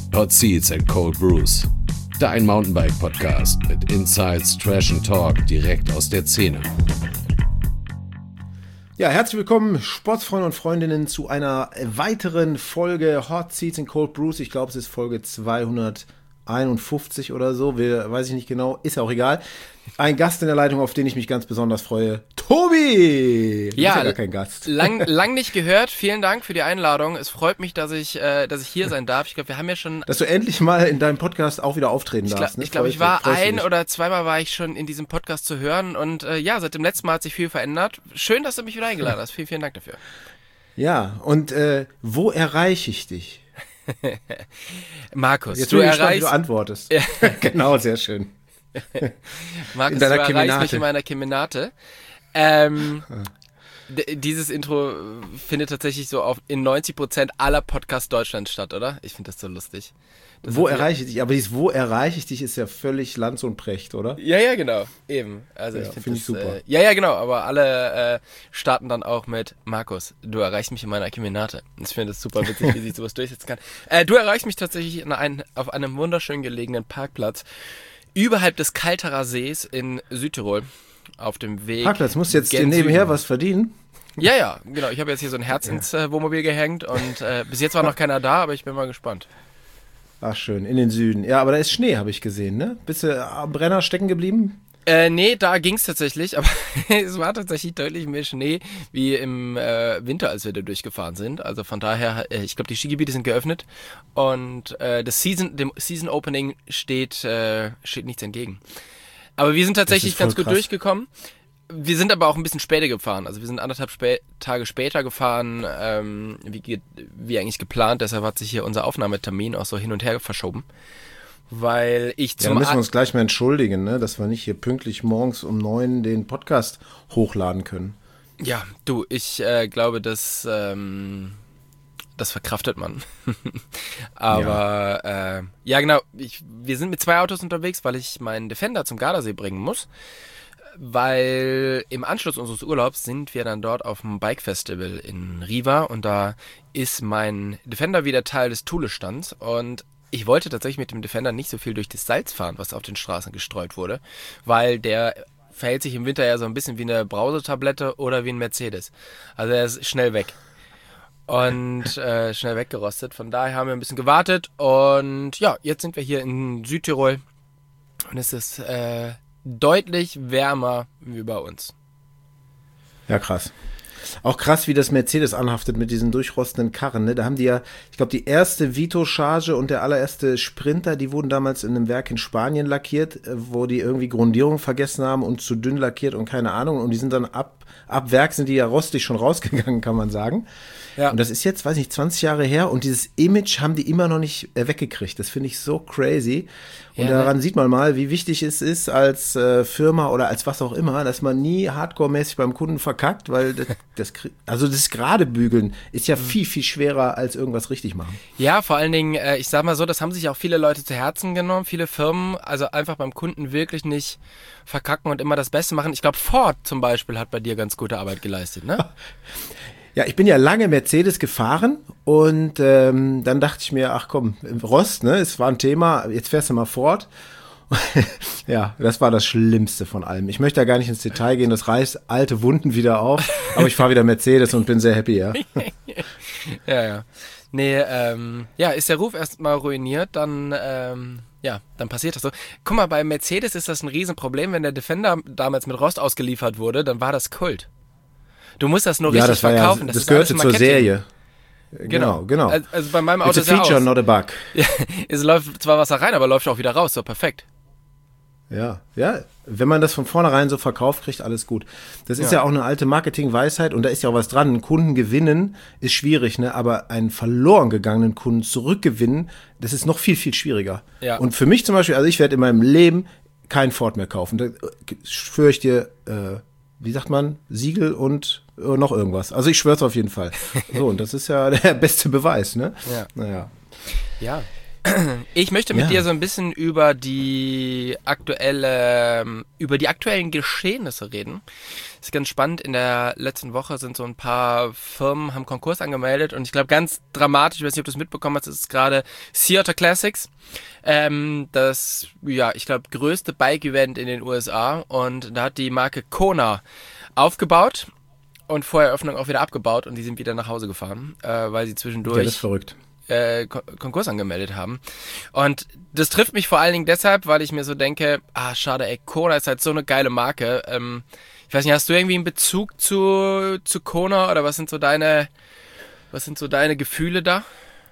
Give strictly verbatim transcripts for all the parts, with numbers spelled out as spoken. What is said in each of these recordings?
Hot Seats and Cold Brews. Dein Mountainbike-Podcast mit Insights, Trash and Talk direkt aus der Szene. Ja, herzlich willkommen, Sportsfreunde und Freundinnen, zu einer weiteren Folge Hot Seats and Cold Brews. Ich glaube, es ist Folge zweihunderteinundfünfzig oder so, wir, weiß ich nicht genau, ist ja auch egal. Ein Gast in der Leitung, auf den ich mich ganz besonders freue, Tobi! Du ja, bist ja gar kein Gast. Lang, lang nicht gehört, vielen Dank für die Einladung. Es freut mich, dass ich, äh, dass ich hier sein darf. Ich glaube, wir haben ja schon... Dass du endlich mal in deinem Podcast auch wieder auftreten ich darfst. Glaub, ne? Ich glaube, Freut- ich war freust du ein dich? oder zweimal war ich schon in diesem Podcast zu hören und äh, ja, seit dem letzten Mal hat sich viel verändert. Schön, dass du mich wieder eingeladen hast. Vielen, vielen Dank dafür. Ja, und äh, wo erreiche ich dich? Markus, Jetzt du bin ich gespannt, wie erreichst... du antwortest. Genau, sehr schön. Markus, in deiner du erreichst Kemenate. mich in meiner Kemenate. Ähm, d- dieses Intro findet tatsächlich so auf in neunzig Prozent aller Podcasts Deutschlands statt, oder? Ich finde das so lustig. Das Wo hat mir- erreiche ich dich? Aber dieses Wo erreiche ich dich ist ja völlig Lanz und Precht, oder? Ja, ja, genau, eben. Also Ja, ich finde find das ich super. Äh, ja, ja, genau, aber alle äh, starten dann auch mit Markus, du erreichst mich in meiner Kemenate. Ich finde das super witzig, wie sich sowas durchsetzen kann. Äh, du erreichst mich tatsächlich in ein, auf einem wunderschön gelegenen Parkplatz überhalb des Kalterer Sees in Südtirol auf dem Weg. Parkplatz, musst jetzt dir gen nebenher Süden. was verdienen? Ja, ja, genau. Ich habe jetzt hier so ein Herz ins äh, Wohnmobil gehängt und äh, bis jetzt war noch keiner da, aber ich bin mal gespannt. Ach schön, in den Süden. Ja, aber da ist Schnee, habe ich gesehen, ne? Bist du am Brenner stecken geblieben? Äh, nee, da ging's tatsächlich, aber es war tatsächlich deutlich mehr Schnee wie im äh, Winter, als wir da durchgefahren sind. Also von daher, äh, ich glaube, die Skigebiete sind geöffnet und äh, das Season, dem Season Opening steht, äh, steht nichts entgegen. Aber wir sind tatsächlich voll ganz gut krass. durchgekommen. Wir sind aber auch ein bisschen später gefahren. Also wir sind anderthalb spä- Tage später gefahren, ähm, wie, ge- wie eigentlich geplant. Deshalb hat sich hier unser Aufnahmetermin auch so hin und her verschoben. Weil ich Ja, da zum müssen wir A- uns gleich mal entschuldigen, ne? Dass wir nicht hier pünktlich morgens um neun den Podcast hochladen können. Ja, du, ich äh, glaube, dass ähm, das verkraftet man. Aber ja, äh, ja genau, ich, wir sind mit zwei Autos unterwegs, weil ich meinen Defender zum Gardasee bringen muss. Weil im Anschluss unseres Urlaubs sind wir dann dort auf dem Bike Festival in Riva und da ist mein Defender wieder Teil des Thule-Stands und ich wollte tatsächlich mit dem Defender nicht so viel durch das Salz fahren, was auf den Straßen gestreut wurde, weil der verhält sich im Winter ja so ein bisschen wie eine Brausetablette oder wie ein Mercedes. Also er ist schnell weg. Und äh, schnell weggerostet. Von daher haben wir ein bisschen gewartet. Und ja, jetzt sind wir hier in Südtirol. Und es ist äh, deutlich wärmer wie bei uns. Ja, krass. Auch krass, wie das Mercedes anhaftet mit diesen durchrostenden Karren. Ne? Da haben die ja, ich glaube, die erste Vito-Charge und der allererste Sprinter, die wurden damals in einem Werk in Spanien lackiert, äh, wo die irgendwie Grundierung vergessen haben und zu dünn lackiert und keine Ahnung. Und die sind dann ab, ab Werk sind die ja rostig schon rausgegangen, kann man sagen. Ja. Und das ist jetzt, weiß nicht, zwanzig Jahre her und dieses Image haben die immer noch nicht äh, weggekriegt. Das finde ich so crazy. Und Ja, daran ne? sieht man mal, wie wichtig es ist als äh, Firma oder als was auch immer, dass man nie hardcore-mäßig beim Kunden verkackt, weil das, das krie- also das gerade bügeln ist ja viel, viel schwerer als irgendwas richtig machen. Ja, vor allen Dingen, äh, ich sag mal so, das haben sich auch viele Leute zu Herzen genommen, viele Firmen, also einfach beim Kunden wirklich nicht verkacken und immer das Beste machen. Ich glaube, Ford zum Beispiel hat bei dir ganz gute Arbeit geleistet, ne? Ja, ich bin ja lange Mercedes gefahren und ähm, dann dachte ich mir, ach komm, Rost, ne, es war ein Thema, jetzt fährst du mal Ford. Ja, das war das Schlimmste von allem. Ich möchte da gar nicht ins Detail gehen, das reißt alte Wunden wieder auf, aber ich fahre wieder Mercedes und bin sehr happy, ja. Ja, ja. Nee, ähm, ja, ist der Ruf erstmal ruiniert, dann, ähm, ja, dann passiert das so. Guck mal, bei Mercedes ist das ein Riesenproblem, wenn der Defender damals mit Rost ausgeliefert wurde, dann war das Kult. Du musst das nur Ja, richtig das war verkaufen. ja, das, ist gehörte alles zur Marketing. Serie. Genau, genau. Also, also bei meinem It's Auto a ist ja feature, aus. not a bug. Ja, es läuft zwar Wasser rein, aber läuft auch wieder raus, so perfekt. Ja, ja, wenn man das von vornherein so verkauft, kriegt alles gut. Das ist Ja. ja auch eine alte Marketing-Weisheit und da ist ja auch was dran. Einen Kunden gewinnen ist schwierig, ne? Aber einen verloren gegangenen Kunden zurückgewinnen, das ist noch viel, viel schwieriger. Ja. Und für mich zum Beispiel, also ich werde in meinem Leben kein Ford mehr kaufen. Da schwöre ich dir, äh, wie sagt man, Siegel und äh, noch irgendwas. Also ich schwöre es auf jeden Fall. So, und das ist ja der beste Beweis, ne? Ja. Naja. Ja. Ich möchte mit Ja. dir so ein bisschen über die aktuelle, über die aktuellen Geschehnisse reden. Das ist ganz spannend. In der letzten Woche sind so ein paar Firmen, haben Konkurs angemeldet und ich glaube ganz dramatisch, ich weiß nicht, ob du es mitbekommen hast, ist gerade Theater Classics. Ähm, das, ja, ich glaube, größte Bike-Event in den U S A und da hat die Marke Kona aufgebaut und vor Eröffnung auch wieder abgebaut und die sind wieder nach Hause gefahren, äh, weil sie zwischendurch Ja, das ist verrückt. äh, Kon- Konkurs angemeldet haben. Und das trifft mich vor allen Dingen deshalb, weil ich mir so denke, ah, schade, ey, Kona ist halt so eine geile Marke. Ähm, ich weiß nicht, hast du irgendwie einen Bezug zu, zu Kona oder was sind so deine, was sind so deine Gefühle da?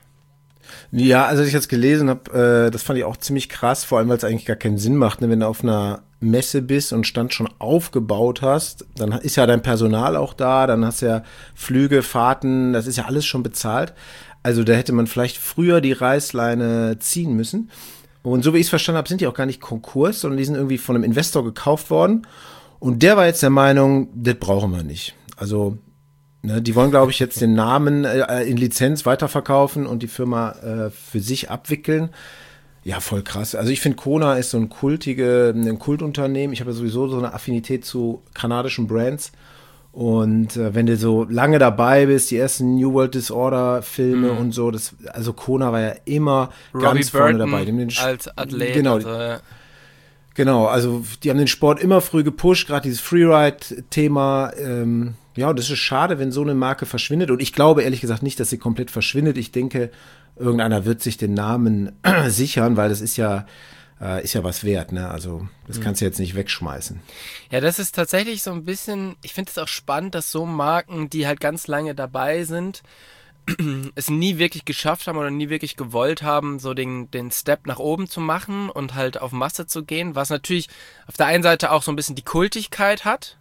Ja, also als ich jetzt gelesen habe, äh, das fand ich auch ziemlich krass, vor allem weil es eigentlich gar keinen Sinn macht, ne? Wenn du auf einer Messe bist und Stand schon aufgebaut hast, dann ist ja dein Personal auch da, dann hast du ja Flüge, Fahrten, das ist ja alles schon bezahlt. Also da hätte man vielleicht früher die Reißleine ziehen müssen. Und so wie ich es verstanden habe, sind die auch gar nicht Konkurs, sondern die sind irgendwie von einem Investor gekauft worden. Und der war jetzt der Meinung, das brauchen wir nicht. Also ne, die wollen, glaube ich, jetzt den Namen äh, in Lizenz weiterverkaufen und die Firma äh, für sich abwickeln. Ja, voll krass. Also ich finde, Kona ist so ein kultige, ein Kultunternehmen. Ich habe ja sowieso so eine Affinität zu kanadischen Brands. Und äh, wenn du so lange dabei bist, die ersten New World Disorder Filme Mhm. und so, das, also Kona war ja immer Robbie ganz vorne Burton dabei. Die haben den Sch- als Athlet. Genau, Also, äh, Genau, also die haben den Sport immer früh gepusht, gerade dieses Freeride-Thema. Ähm, ja, und das ist schade, wenn so eine Marke verschwindet. Und ich glaube ehrlich gesagt nicht, dass sie komplett verschwindet. Ich denke, irgendeiner wird sich den Namen sichern, weil das ist ja, äh, ist ja was wert. Ne? Also das kannst du jetzt nicht wegschmeißen. ja, das ist tatsächlich so ein bisschen, ich finde es auch spannend, dass so Marken, die halt ganz lange dabei sind, es nie wirklich geschafft haben oder nie wirklich gewollt haben, so den, den Step nach oben zu machen und halt auf Masse zu gehen, was natürlich auf der einen Seite auch so ein bisschen die Kultigkeit hat.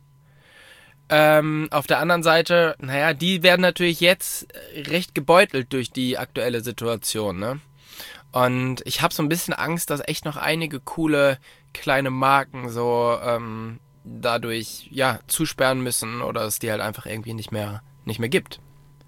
Ähm, auf der anderen Seite, naja, die werden natürlich jetzt recht gebeutelt durch die aktuelle Situation, ne? Und ich habe so ein bisschen Angst, dass echt noch einige coole kleine Marken so ähm, dadurch, ja, zusperren müssen oder es die halt einfach irgendwie nicht mehr, nicht mehr gibt.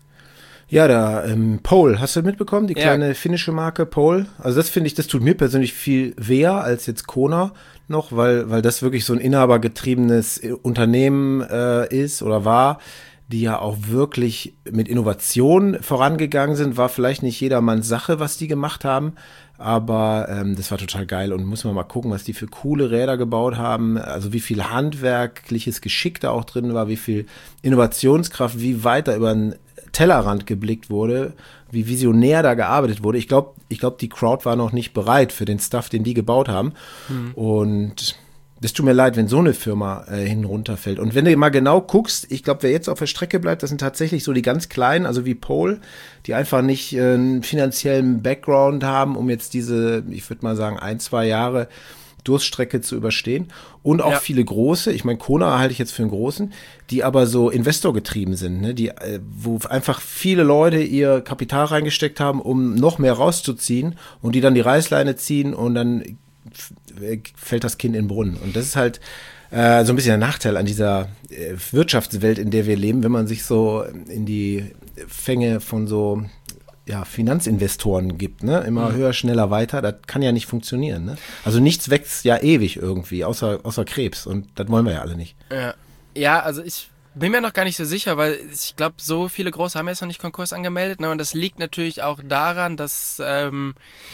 Ja, da ähm, Pole, hast du mitbekommen? Die Ja. kleine finnische Marke Pole. Also das finde ich, das tut mir persönlich viel weh als jetzt Kona noch, weil weil das wirklich so ein inhabergetriebenes äh, Unternehmen äh, ist oder war, die ja auch wirklich mit Innovation vorangegangen sind. War vielleicht nicht jedermanns Sache, was die gemacht haben, aber ähm, das war total geil und muss man mal gucken, was die für coole Räder gebaut haben. Also wie viel handwerkliches Geschick da auch drin war, wie viel Innovationskraft, wie weit da über den Tellerrand geblickt wurde, wie visionär da gearbeitet wurde. Ich glaube, ich glaube, die Crowd war noch nicht bereit für den Stuff, den die gebaut haben. Mhm. Und das tut mir leid, wenn so eine Firma äh, hin runterfällt. Und wenn du mal genau guckst, ich glaube, wer jetzt auf der Strecke bleibt, das sind tatsächlich so die ganz Kleinen, also wie Pole, die einfach nicht äh, einen finanziellen Background haben, um jetzt diese, ich würde mal sagen, ein, zwei Jahre Durststrecke zu überstehen. Und auch ja. viele große, ich meine, Kona halte ich jetzt für einen großen, die aber so investorgetrieben sind, ne? Die, wo einfach viele Leute ihr Kapital reingesteckt haben, um noch mehr rauszuziehen und die dann die Reißleine ziehen und dann fällt das Kind in den Brunnen. Und das ist halt äh, so ein bisschen der Nachteil an dieser äh, Wirtschaftswelt, in der wir leben, wenn man sich so in die Fänge von so ja, Finanzinvestoren gibt, ne? Immer mhm. höher, schneller, weiter, das kann ja nicht funktionieren, ne? Also nichts wächst ja ewig irgendwie, außer, außer Krebs und das wollen wir ja alle nicht. Ja, ja, also ich bin mir noch gar nicht so sicher, weil ich glaube, so viele Große haben jetzt noch nicht Konkurs angemeldet, ne? Und das liegt natürlich auch daran, dass ähm,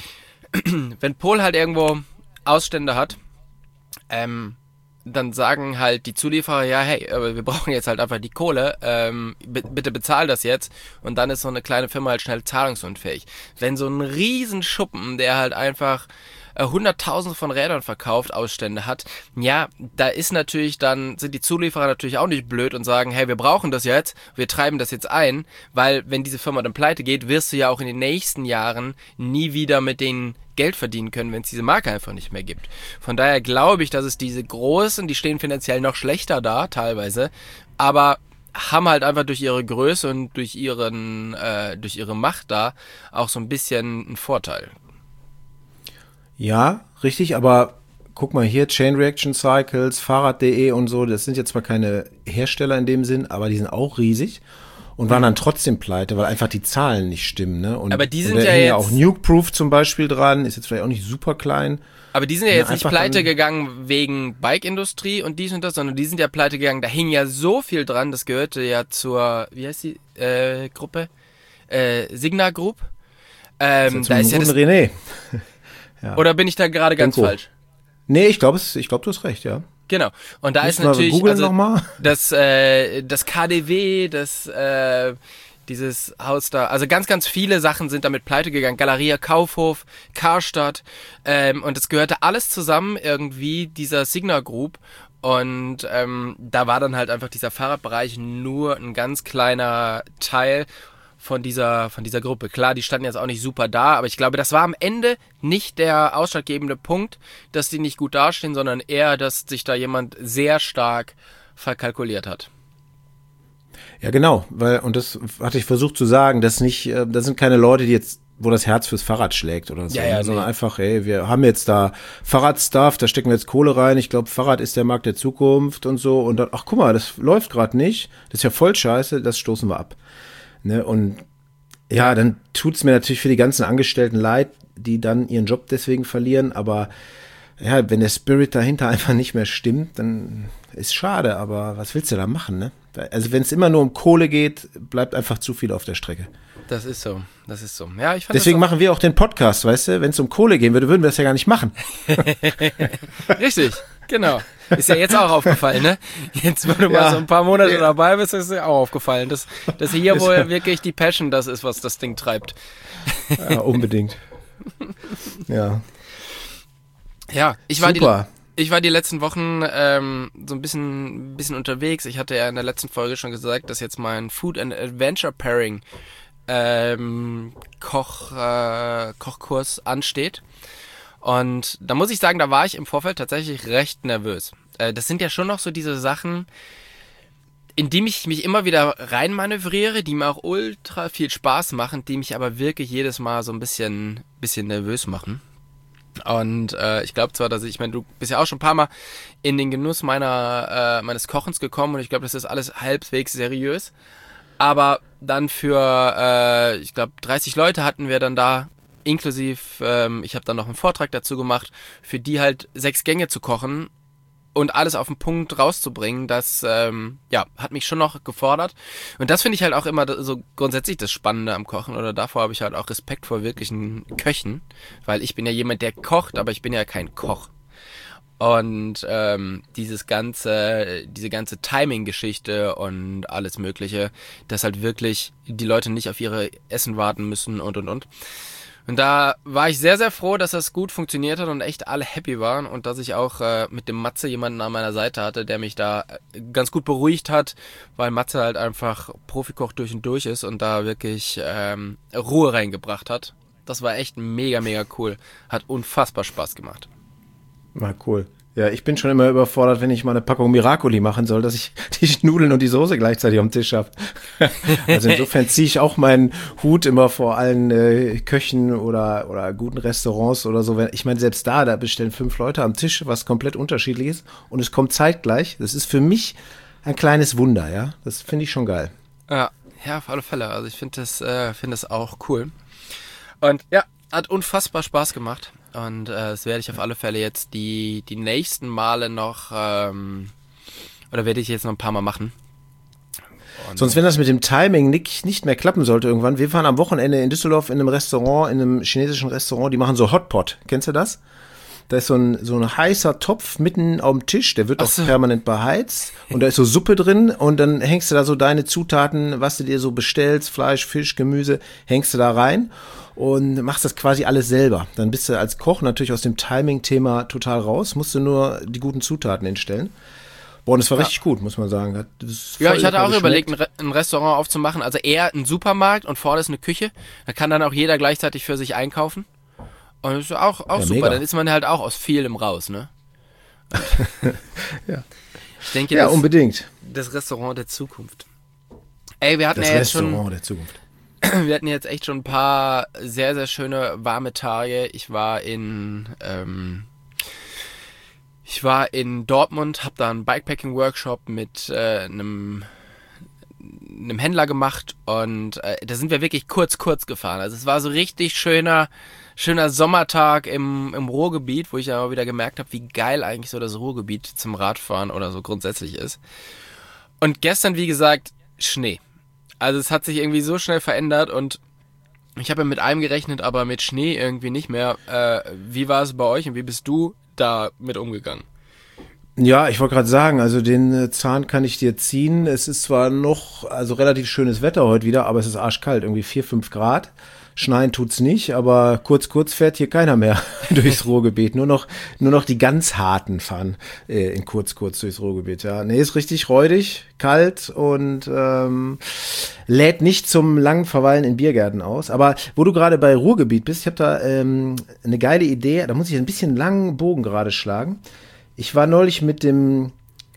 wenn Pole halt irgendwo Ausstände hat, ähm, dann sagen halt die Zulieferer, ja, hey, aber wir brauchen jetzt halt einfach die Kohle, ähm, b- bitte bezahl das jetzt und dann ist so eine kleine Firma halt schnell zahlungsunfähig. Wenn so ein Riesenschuppen, der halt einfach äh, hunderttausend von Rädern verkauft, Ausstände hat, ja, da ist natürlich dann, sind die Zulieferer natürlich auch nicht blöd und sagen, hey, wir brauchen das jetzt, wir treiben das jetzt ein, weil wenn diese Firma dann pleite geht, wirst du ja auch in den nächsten Jahren nie wieder mit den Geld verdienen können, wenn es diese Marke einfach nicht mehr gibt. Von daher glaube ich, dass es diese Großen, die stehen finanziell noch schlechter da, teilweise, aber haben halt einfach durch ihre Größe und durch ihren, äh, durch ihre Macht da auch so ein bisschen einen Vorteil. Ja, richtig, aber guck mal hier, Chain Reaction Cycles, Fahrrad punkt de und so, das sind jetzt zwar keine Hersteller in dem Sinn, aber die sind auch riesig. und waren dann trotzdem pleite, weil einfach die Zahlen nicht stimmen. Ne? Und, aber die sind und da ja hängt jetzt ja auch Nukeproof zum Beispiel dran, ist jetzt vielleicht auch nicht super klein. Aber die sind ja jetzt nicht pleite dann, gegangen wegen Bike-Industrie und dies und das, sondern die sind ja pleite gegangen. Da hing ja so viel dran, das gehörte ja zur, wie heißt die äh, Gruppe? Äh, Signa Group. Ähm, ist da ist ja das, René. Ja. Oder bin ich da gerade ganz Denko. falsch? Nee, ich glaube, ich glaub, du hast recht, ja. Genau. Und da Müssen ist natürlich wir also, noch mal? das, äh, das K D W, das äh, dieses Haus da, also ganz, ganz viele Sachen sind damit pleite gegangen. Galeria Kaufhof, Karstadt, ähm, und das gehörte alles zusammen irgendwie dieser Signa Group. Und ähm, da war dann halt einfach dieser Fahrradbereich nur ein ganz kleiner Teil von dieser, von dieser Gruppe. Klar, die standen jetzt auch nicht super da, aber ich glaube, das war am Ende nicht der ausschlaggebende Punkt, dass die nicht gut dastehen, sondern eher, dass sich da jemand sehr stark verkalkuliert hat. Ja, genau, weil, und das hatte ich versucht zu sagen, dass nicht, äh, das sind keine Leute, die jetzt, wo das Herz fürs Fahrrad schlägt oder so, Ja, ja, ne, sondern nee. einfach, ey, wir haben jetzt da Fahrradstuff, da stecken wir jetzt Kohle rein, ich glaube, Fahrrad ist der Markt der Zukunft und so, und dann, ach guck mal, das läuft gerade nicht, das ist ja voll scheiße, das stoßen wir ab. Ne, und ja, dann tut's mir natürlich für die ganzen Angestellten leid, die dann ihren Job deswegen verlieren, aber ja, wenn der Spirit dahinter einfach nicht mehr stimmt, dann ist schade, aber was willst du da machen, ne? Also wenn es immer nur um Kohle geht, bleibt einfach zu viel auf der Strecke. Das ist so, das ist so. Ja, ich fand Deswegen das machen wir auch den Podcast, weißt du? Wenn es um Kohle gehen würde, würden wir das ja gar nicht machen. Richtig, genau. Ist ja jetzt auch aufgefallen, ne? Jetzt, wo du Ja. mal so ein paar Monate Ja. dabei bist, ist ja auch aufgefallen, dass, dass hier wohl wirklich die Passion das ist, was das Ding treibt. Ja, unbedingt. Ja, Ja, ich war die super. Ich war die letzten Wochen ähm, so ein bisschen, ein bisschen unterwegs. Ich hatte ja in der letzten Folge schon gesagt, dass jetzt mein Food and Adventure Pairing ähm, Koch, äh, Kochkurs ansteht. Und da muss ich sagen, da war ich im Vorfeld tatsächlich recht nervös. Äh, das sind ja schon noch so diese Sachen, in die ich mich immer wieder reinmanövriere, die mir auch ultra viel Spaß machen, die mich aber wirklich jedes Mal so ein bisschen, bisschen nervös machen. Und äh, ich glaube zwar, dass ich, ich meine, du bist ja auch schon ein paar Mal in den Genuss meiner äh, meines Kochens gekommen und ich glaube, das ist alles halbwegs seriös. Aber dann für, äh, ich glaube, dreißig Leute hatten wir dann da, inklusiv, ähm, ich habe dann noch einen Vortrag dazu gemacht, für die halt sechs Gänge zu kochen und alles auf den Punkt rauszubringen, das ähm, ja, hat mich schon noch gefordert. Und das finde ich halt auch immer so grundsätzlich das Spannende am Kochen. Oder davor habe ich halt auch Respekt vor wirklichen Köchen. Weil ich bin ja jemand, der kocht, aber ich bin ja kein Koch. Und ähm, dieses ganze, diese ganze Timing-Geschichte und alles Mögliche, dass halt wirklich die Leute nicht auf ihre Essen warten müssen und und und. Und da war ich sehr, sehr froh, dass das gut funktioniert hat und echt alle happy waren und dass ich auch äh, mit dem Matze jemanden an meiner Seite hatte, der mich da äh, ganz gut beruhigt hat, weil Matze halt einfach Profikoch durch und durch ist und da wirklich ähm, Ruhe reingebracht hat. Das war echt mega, mega cool. Hat unfassbar Spaß gemacht. War cool. Ja, ich bin schon immer überfordert, wenn ich mal eine Packung Miracoli machen soll, dass ich die Nudeln und die Soße gleichzeitig am Tisch habe. Also insofern ziehe ich auch meinen Hut immer vor allen äh, Köchen oder oder guten Restaurants oder so. Ich meine, selbst da, da bestellen fünf Leute am Tisch, was komplett unterschiedlich ist und es kommt zeitgleich. Das ist für mich ein kleines Wunder, ja. Das finde ich schon geil. Ja, ja, auf alle Fälle. Also ich finde das, äh, finde das auch cool. Und ja, hat unfassbar Spaß gemacht. Und äh, das werde ich auf alle Fälle jetzt die, die nächsten Male noch, ähm, oder werde ich jetzt noch ein paar Mal machen. Und Sonst, wenn das mit dem Timing nicht, nicht mehr klappen sollte irgendwann, wir fahren am Wochenende in Düsseldorf in einem Restaurant, in einem chinesischen Restaurant, die machen so Hotpot. Kennst du das? Da ist so ein, so ein heißer Topf mitten auf dem Tisch, der wird Ach auch so. permanent beheizt und da ist so Suppe drin und dann hängst du da so deine Zutaten, was du dir so bestellst, Fleisch, Fisch, Gemüse, hängst du da rein und machst das quasi alles selber. Dann bist du als Koch natürlich aus dem Timing-Thema total raus, musst du nur die guten Zutaten hinstellen. Boah, und das war Ja. richtig gut, muss man sagen. Hat das ja, voll ich hatte lecker auch überlegt, geschmeckt. ein, Re- ein Restaurant aufzumachen. Also eher ein Supermarkt und vorne ist eine Küche. Da kann dann auch jeder gleichzeitig für sich einkaufen. Und das ist auch, auch Ja, super. mega. Dann ist man halt auch aus vielem raus, ne? Ja. Ich denke, Ja, das, unbedingt. das Restaurant der Zukunft. Ey, wir hatten Das ja jetzt schon, Restaurant der Zukunft. wir hatten jetzt echt schon ein paar sehr, sehr schöne warme Tage. Ich war in, ähm, ich war in Dortmund, hab da einen Bikepacking-Workshop mit äh, einem einem Händler gemacht und äh, da sind wir wirklich kurz, kurz gefahren. Also es war so richtig schöner, schöner Sommertag im, im Ruhrgebiet, wo ich aber wieder gemerkt habe, wie geil eigentlich so das Ruhrgebiet zum Radfahren oder so grundsätzlich ist. Und gestern, wie gesagt, Schnee. Also es hat sich irgendwie so schnell verändert und ich habe ja mit einem gerechnet, aber mit Schnee irgendwie nicht mehr. Äh, wie war es bei euch und wie bist du da mit umgegangen? Ja, ich wollte gerade sagen, also den äh, Zahn kann ich dir ziehen. Es ist zwar noch, also relativ schönes Wetter heute wieder, aber es ist arschkalt, irgendwie vier, fünf Grad. Schneien tut's nicht, aber kurz, kurz fährt hier keiner mehr durchs Ruhrgebiet. Nur noch, nur noch die ganz harten fahren äh, in kurz, kurz durchs Ruhrgebiet. Ja, nee, ist richtig räudig, kalt und ähm, lädt nicht zum langen Verweilen in Biergärten aus. Aber wo du gerade bei Ruhrgebiet bist, ich habe da ähm, eine geile Idee. Da muss ich ein bisschen langen Bogen gerade schlagen. Ich war neulich mit dem,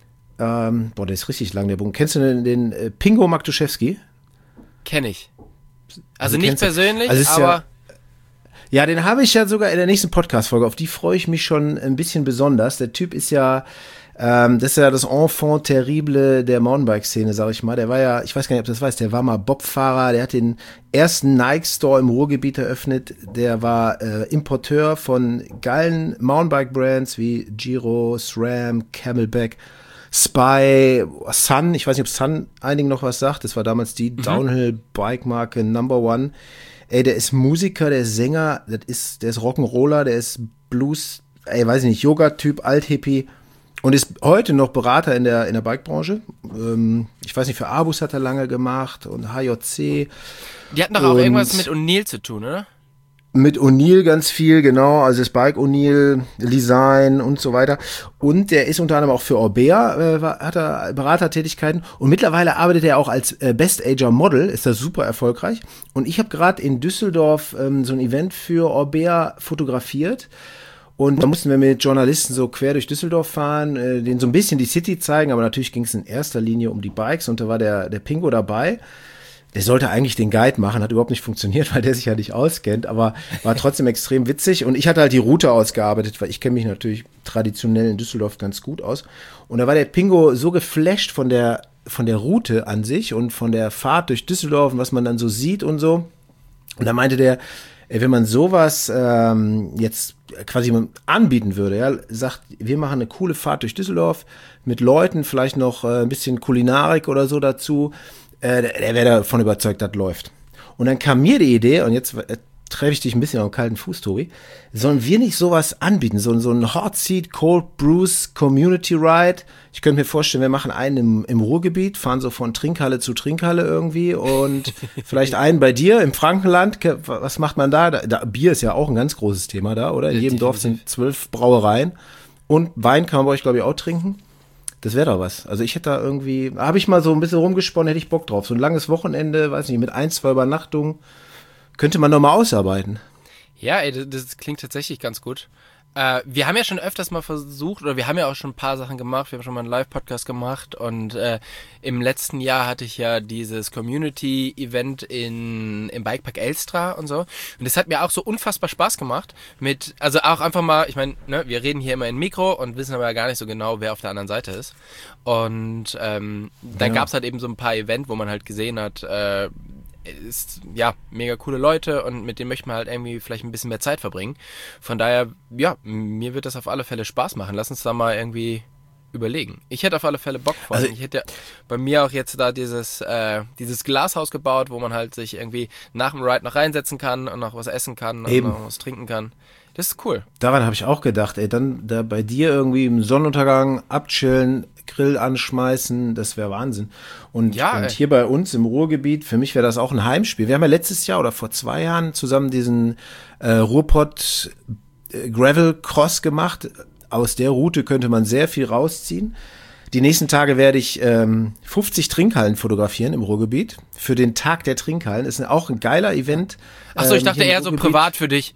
ähm, boah, der ist richtig lang, der Bogen. Kennst du den, den äh, Pingo Magduszewski? Kenn ich. Also, Also nicht kennst du- persönlich, also ist aber ja, ja, den habe ich ja sogar in der nächsten Podcast-Folge. Auf die freue ich mich schon ein bisschen besonders. Der Typ ist ja, ähm, das ist ja das Enfant terrible der Mountainbike-Szene, sag ich mal. Der war ja, ich weiß gar nicht, ob du das weißt, der war mal Bobfahrer, der hat den ersten Nike-Store im Ruhrgebiet eröffnet. Der war äh, Importeur von geilen Mountainbike-Brands wie Giro, SRAM, Camelback, Spy, Sun, ich weiß nicht, ob Sun einigen noch was sagt, das war damals die Mhm. Downhill-Bike-Marke Number One. Ey, der ist Musiker, der ist Sänger, das ist, der ist Rock'n'Roller, der ist Blues, ey, weiß ich nicht, Yoga-Typ, Alt-Hippie und ist heute noch Berater in der, in der Bike-Branche. Ähm, ich weiß nicht, für Abus hat er lange gemacht und H J C. die hatten doch auch Und- irgendwas mit O'Neill zu tun, oder? Mit O'Neill ganz viel, genau, also das Bike O'Neill, Design und so weiter. Und der ist unter anderem auch für Orbea, äh, war- hat er Beratertätigkeiten. Und mittlerweile arbeitet er auch als äh, Best Ager Model, ist das super erfolgreich. Und ich habe gerade in Düsseldorf ähm, so ein Event für Orbea fotografiert. Und da mussten wir mit Journalisten so quer durch Düsseldorf fahren, äh, denen so ein bisschen die City zeigen, aber natürlich ging es in erster Linie um die Bikes und da war der, der Pingo dabei. Der sollte eigentlich den Guide machen, hat überhaupt nicht funktioniert, weil der sich ja nicht auskennt, aber war trotzdem extrem witzig. Und ich hatte halt die Route ausgearbeitet, weil ich kenne mich natürlich traditionell in Düsseldorf ganz gut aus. Und da war der Pingo so geflasht von der, von der Route an sich und von der Fahrt durch Düsseldorf und was man dann so sieht und so. Und da meinte der, ey, wenn man sowas ähm, jetzt quasi anbieten würde, ja, sagt, wir machen eine coole Fahrt durch Düsseldorf mit Leuten, vielleicht noch äh, ein bisschen Kulinarik oder so dazu, äh, der, der wäre davon überzeugt, das läuft. Und dann kam mir die Idee, und jetzt äh, treffe ich dich ein bisschen auf den kalten Fuß, Tobi, sollen wir nicht sowas anbieten, so, so ein Hot Seat Cold Brews Community Ride? Ich könnte mir vorstellen, wir machen einen im, im Ruhrgebiet, fahren so von Trinkhalle zu Trinkhalle irgendwie und vielleicht einen bei dir im Frankenland. Ke- Was macht man da? Da, da? Bier ist ja auch ein ganz großes Thema da, oder? In Ja, jedem Dorf definitiv. sind zwölf Brauereien und Wein kann man bei euch, glaube ich, auch trinken. Das wäre doch was. Also ich hätte da irgendwie, habe ich mal so ein bisschen rumgesponnen, hätte ich Bock drauf. So ein langes Wochenende, weiß nicht, mit ein, zwei Übernachtungen, könnte man doch mal ausarbeiten. Ja, ey, das, das klingt tatsächlich ganz gut. Äh, wir haben ja schon öfters mal versucht, oder wir haben ja auch schon ein paar Sachen gemacht, wir haben schon mal einen Live-Podcast gemacht und äh, im letzten Jahr hatte ich ja dieses Community-Event in im Bikepark Elstra und so. Und das hat mir auch so unfassbar Spaß gemacht. Mit, also auch einfach mal, ich meine, ne, wir reden hier immer in Mikro und wissen aber ja gar nicht so genau, wer auf der anderen Seite ist. Und ähm, dann Ja. gab's halt eben so ein paar Event, wo man halt gesehen hat, äh, ist, ja, mega coole Leute und mit denen möchte man halt irgendwie vielleicht ein bisschen mehr Zeit verbringen. Von daher, ja, mir wird das auf alle Fälle Spaß machen. Lass uns da mal irgendwie überlegen. Ich hätte auf alle Fälle Bock vor. Also- ich hätte bei mir auch jetzt da dieses, äh, dieses Glashaus gebaut, wo man halt sich irgendwie nach dem Ride noch reinsetzen kann und noch was essen kann und Eben. noch was trinken kann. Das ist cool. Daran habe ich auch gedacht, ey, dann da bei dir irgendwie im Sonnenuntergang abchillen, Grill anschmeißen, das wäre Wahnsinn. Und, Ja, und ey. hier bei uns im Ruhrgebiet, für mich wäre das auch ein Heimspiel. Wir haben ja letztes Jahr oder vor zwei Jahren zusammen diesen äh, Ruhrpott äh, Gravel Cross gemacht. Aus der Route könnte man sehr viel rausziehen. Die nächsten Tage werde ich ähm, fünfzig Trinkhallen fotografieren im Ruhrgebiet. Für den Tag der Trinkhallen. Ist auch ein geiler Event. Achso, ich ähm, dachte hier im eher so Ruhrgebiet. privat für dich.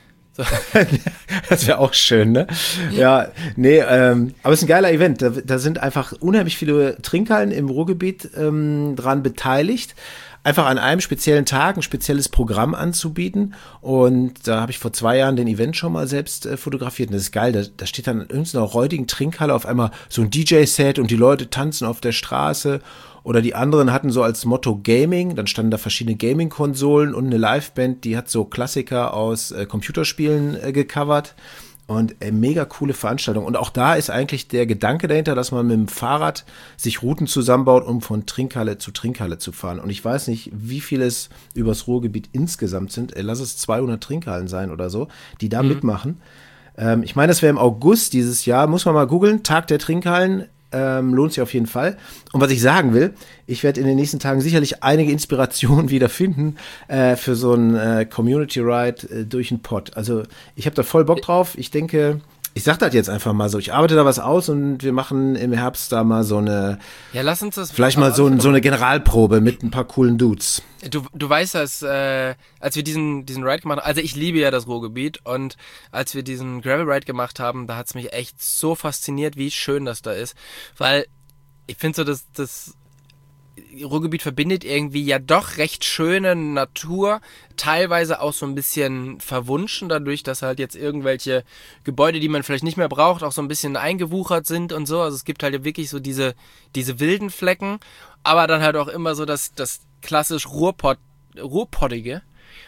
Das wäre auch schön, ne? Ja, nee, ähm, aber es ist ein geiler Event. Da, da sind einfach unheimlich viele Trinkhallen im Ruhrgebiet ähm, dran beteiligt. einfach an einem speziellen Tag ein spezielles Programm anzubieten. Und da habe ich vor zwei Jahren den Event schon mal selbst äh, fotografiert. Und das ist geil, da, da steht dann in irgendeiner räudigen Trinkhalle auf einmal so ein D J-Set und die Leute tanzen auf der Straße. Oder die anderen hatten so als Motto Gaming, dann standen da verschiedene Gaming-Konsolen und eine Liveband, die hat so Klassiker aus äh, Computerspielen äh, gecovert. Und äh, mega coole Veranstaltung. Und auch da ist eigentlich der Gedanke dahinter, dass man mit dem Fahrrad sich Routen zusammenbaut, um von Trinkhalle zu Trinkhalle zu fahren. Und ich weiß nicht, wie viel es übers Ruhrgebiet insgesamt sind. Äh, lass es zweihundert Trinkhallen sein oder so, die da mhm. mitmachen. Ähm, ich meine, das wäre im August dieses Jahr. Muss man mal googeln. Tag der Trinkhallen. Ähm, lohnt sich auf jeden Fall. Und was ich sagen will, ich werde in den nächsten Tagen sicherlich einige Inspirationen wieder finden äh, für so einen äh, Community Ride äh, durch den Pott. Also ich habe da voll Bock drauf. Ich denke, ich sag das jetzt einfach mal so. Ich arbeite da was aus und wir machen im Herbst da mal so eine, ja, lass uns das vielleicht mal so, ein, so eine Generalprobe mit ein paar coolen Dudes. Du, du weißt, dass äh, als wir diesen diesen Ride gemacht haben, also ich liebe ja das Ruhrgebiet und als wir diesen Gravel Ride gemacht haben, da hat's mich echt so fasziniert, wie schön das da ist, weil ich finde so, dass das Ruhrgebiet verbindet irgendwie ja doch recht schöne Natur, teilweise auch so ein bisschen verwunschen dadurch, dass halt jetzt irgendwelche Gebäude, die man vielleicht nicht mehr braucht, auch so ein bisschen eingewuchert sind und so. Also es gibt halt ja wirklich so diese diese wilden Flecken, aber dann halt auch immer so das das klassisch Ruhrpott, Ruhrpottige.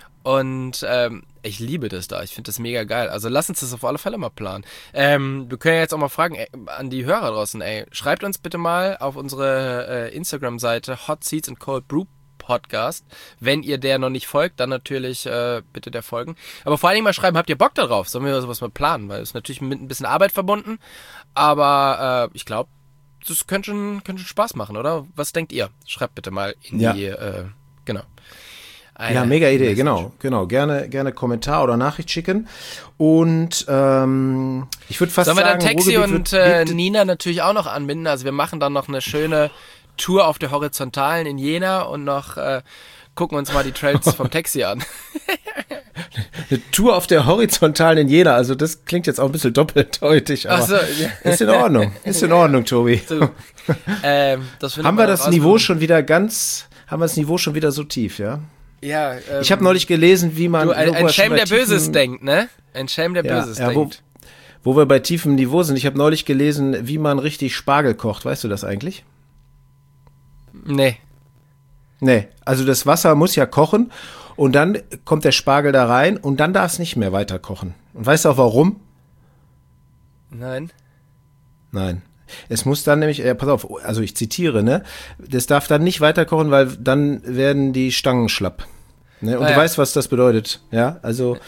Und ähm, ich liebe das da. Ich finde das mega geil. Also lass uns das auf alle Fälle mal planen. Ähm, wir können ja jetzt auch mal fragen, ey, an die Hörer draußen, ey, schreibt uns bitte mal auf unsere äh, Instagram-Seite Hot Seats and Cold Brew Podcast. Wenn ihr der noch nicht folgt, dann natürlich äh, bitte der folgen. Aber vor allen Dingen mal schreiben, habt ihr Bock darauf? Sollen wir sowas mal planen? Weil es ist natürlich mit ein bisschen Arbeit verbunden. Aber äh, ich glaube, das könnte schon, könnte schon Spaß machen, oder? Was denkt ihr? Schreibt bitte mal in ja. die, äh, genau. Eine ja, mega Idee, Message. genau, genau. Gerne, gerne Kommentar oder Nachricht schicken. Und ähm, ich würde fast Sollen sagen, wir dann Taxi Ruhrgebiet und äh, Nina natürlich auch noch anbinden? Also wir machen dann noch eine schöne Tour auf der Horizontalen in Jena und noch äh, gucken uns mal die Trails vom Taxi an. Eine Tour auf der Horizontalen in Jena, also das klingt jetzt auch ein bisschen doppeldeutig, aber Ach so, ja. ist in Ordnung, ist in Ordnung, Tobi. So, ähm, das haben wir das Niveau schon wieder ganz, haben wir das Niveau schon wieder so tief, ja? Ja, ähm, ich habe neulich gelesen, wie man... Du, ein ein Schelm, der Böses denkt, ne? Ein Schelm, der ja, Böses ja, wo, denkt. Wo wir bei tiefem Niveau sind, ich habe neulich gelesen, wie man richtig Spargel kocht. Weißt du das eigentlich? Nee. Nee, also das Wasser muss ja kochen und dann kommt der Spargel da rein und dann darf es nicht mehr weiter kochen. Und weißt du auch warum? Nein. Nein. Es muss dann nämlich, äh, pass auf, also ich zitiere, ne, das darf dann nicht weiter kochen, weil dann werden die Stangen schlapp. Ne? Und ah, du ja. weißt, was das bedeutet, ja, also